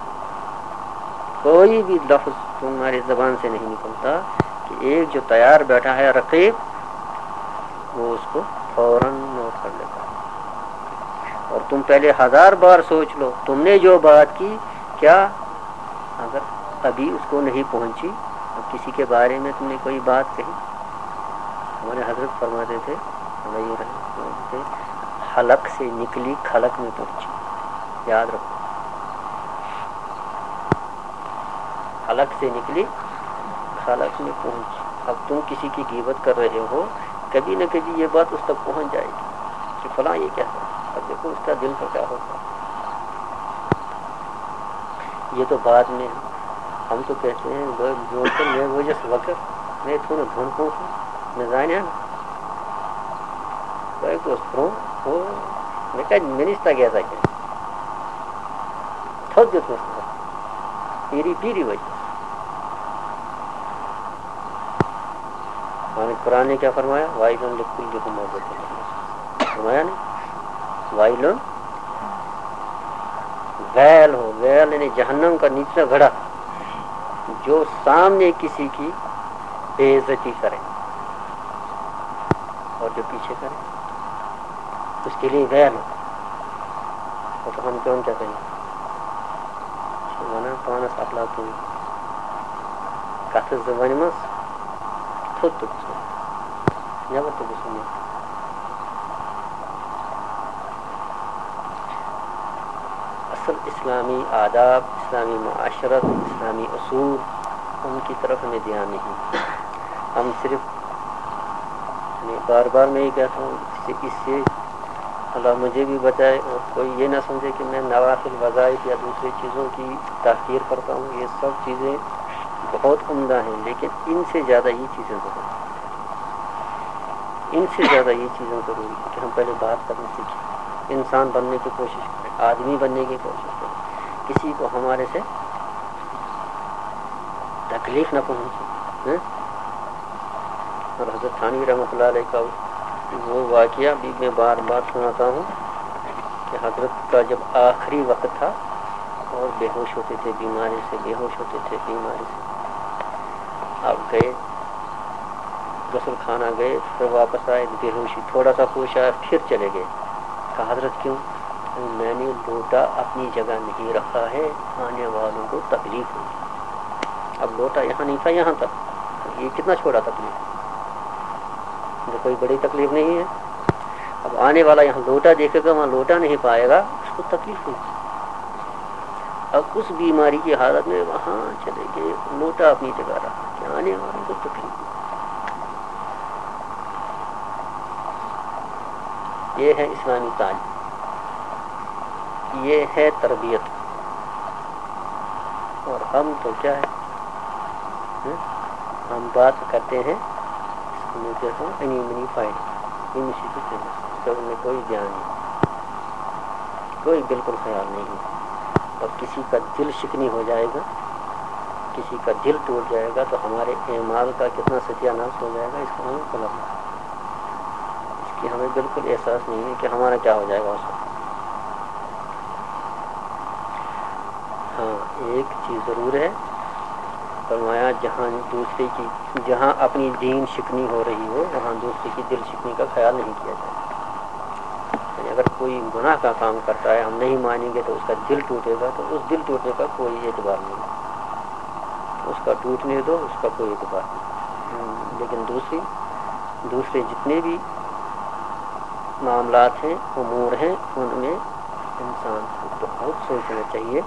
A: کوئی بھی لفظ تمہاری زبان سے نہیں نکلتا کہ ایک جو تیار بیٹھا ہے رقیب وہ اس کو فوراً نوٹ کر لیتا. اور تم پہلے ہزار بار سوچ لو تم نے جو بات کی، کیا اگر ابھی اس کو نہیں پہنچی، اب کسی کے بارے میں تم نے کوئی بات کہی، ہمارے حضرت فرماتے تھے حلق سے نکلی خلق میں پہنچی. یاد رکھو، حلق سے نکلی خلق میں پہنچی. اب تم کسی کی غیبت کر رہے ہو، کبھی نہ کبھی یہ بات اس تک پہنچ جائے گی کہ فلاں یہ کہتا ہے. اب دیکھو اس کا دل کا کیا ہوتا ہے. یہ تو بعد میں ہم تو کہتے ہیں جو میں وہ جس وقت میں تھوڑا دھن کو میں زانیا بھائی تو اس وہ میں کہ منستا گیا تھا کیا تھوڑ دیت مسئلہ پیری پیری وجہ ہمیں قرآن نے کیا فرمایا وائلن لکل لکم فرمایا نہیں وائلن ویل ہو ویل یعنی جہنم کا نیچلا گھڑا جو سامنے کسی کی بے عزتی کرے اور جو پیچھے کرے اس کے لیے ویل ہو اور تو ہم کیوں کیا کہیں ونان پانس افلاطون کتھ زبان مس تھوت تو نیبر تو گھس اصل اسلامی آداب اسلامی معاشرت اسلامی اصول ان کی طرف ہمیں دھیان نہیں ہم صرف بار بار میں یہ کہتا ہوں اس سے اللہ مجھے بھی بچائے اور کوئی یہ نہ سمجھے کہ میں نوافل وظائف یا دوسری چیزوں کی تاخیر کرتا ہوں یہ سب چیزیں بہت عمدہ ہیں لیکن ان سے زیادہ یہ چیزیں ضروری ان سے زیادہ یہ چیزیں ضروری ہے کہ ہم پہلے بات کرنا سیکھیں انسان بننے کی کوشش کریں آدمی بننے کی کوشش کریں کسی کو ہمارے سے تکلیف نہ پہنچے اور حضرت تھانوی رحمۃ اللہ علیہ کا وہ واقعہ بھی میں بار بار سناتا ہوں کہ حضرت کا جب آخری وقت تھا اور بے ہوش ہوتے تھے بیماری سے بے ہوش ہوتے تھے بیماری سے اب گئے غسل خانہ گئے پھر واپس آئے بے ہوشی تھوڑا سا ہوش آیا پھر چلے گئے کہا حضرت کیوں میں نے لوٹا اپنی جگہ نہیں رکھا ہے آنے والوں کو تکلیف ہوگی اب لوٹا یہاں نہیں تھا یہاں تک یہ کتنا چھوڑا تکلیف جو کوئی بڑی تکلیف نہیں ہے اب آنے والا یہاں لوٹا دیکھے گا وہاں لوٹا نہیں پائے گا اس کو تکلیف ہوگی اب اس بیماری کی حالت میں وہاں چلے گئے لوٹا اپنی جگہ رہا کہ آنے والوں کو تکلیف یہ ہے اسلامی تعلیم یہ ہے تربیت اور ہم تو کیا ہے ہم بات کرتے ہیں میں کہتا ہوں انہی منی فائل ان سب میں کوئی دھیان نہیں کوئی بالکل خیال نہیں اور کسی کا دل شکنی ہو جائے گا کسی کا دل ٹوٹ جائے گا تو ہمارے اعمال کا کتنا ستیہ ناش ہو جائے گا اس کو ہمیں پتہ نہیں اس کی ہمیں بالکل احساس نہیں ہے کہ ہمارا کیا ہو جائے گا اس وقت ہاں ایک چیز ضرور ہے فرمایا جہاں دوسرے کی جہاں اپنی دین شکنی ہو رہی ہو وہاں دوسرے کی دل شکنی کا خیال نہیں کیا جائے یعنی اگر کوئی گناہ کا کام کرتا ہے ہم نہیں مانیں گے تو اس کا دل ٹوٹے گا تو اس دل ٹوٹنے کا کوئی اعتبار نہیں اس کا ٹوٹنے دو اس کا کوئی اعتبار نہیں لیکن دوسری دوسرے جتنے بھی معاملات ہیں امور ہیں ان میں انسان کو بہت سوچنا چاہیے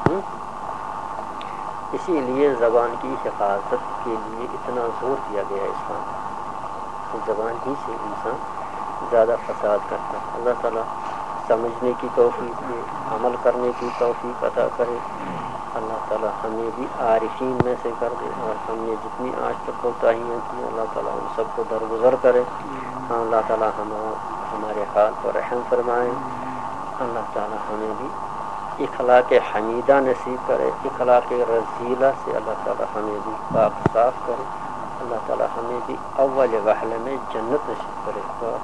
A: اسی لیے زبان کی حفاظت کے لیے اتنا زور دیا گیا ہے اسلام زبان ہی سے انسان زیادہ فساد کرتا ہے اللہ تعالیٰ سمجھنے کی توفیق دے عمل کرنے کی توفیق عطا کرے اللہ تعالیٰ ہمیں بھی عارفین میں سے کر دے اور ہم نے جتنی آج تک کوتاہیاں کی اللہ تعالیٰ ان سب کو درگزر کرے اللہ تعالیٰ ہم ہمارے حال پر رحم فرمائے اللہ تعالیٰ ہمیں بھی اخلاق حمیدہ نصیب کرے اخلاق رذیلہ سے اللہ تعالیٰ ہمیں بھی پاک صاف کرے اللہ تعالیٰ ہمیں بھی اول وہلے میں جنت نصیب کرے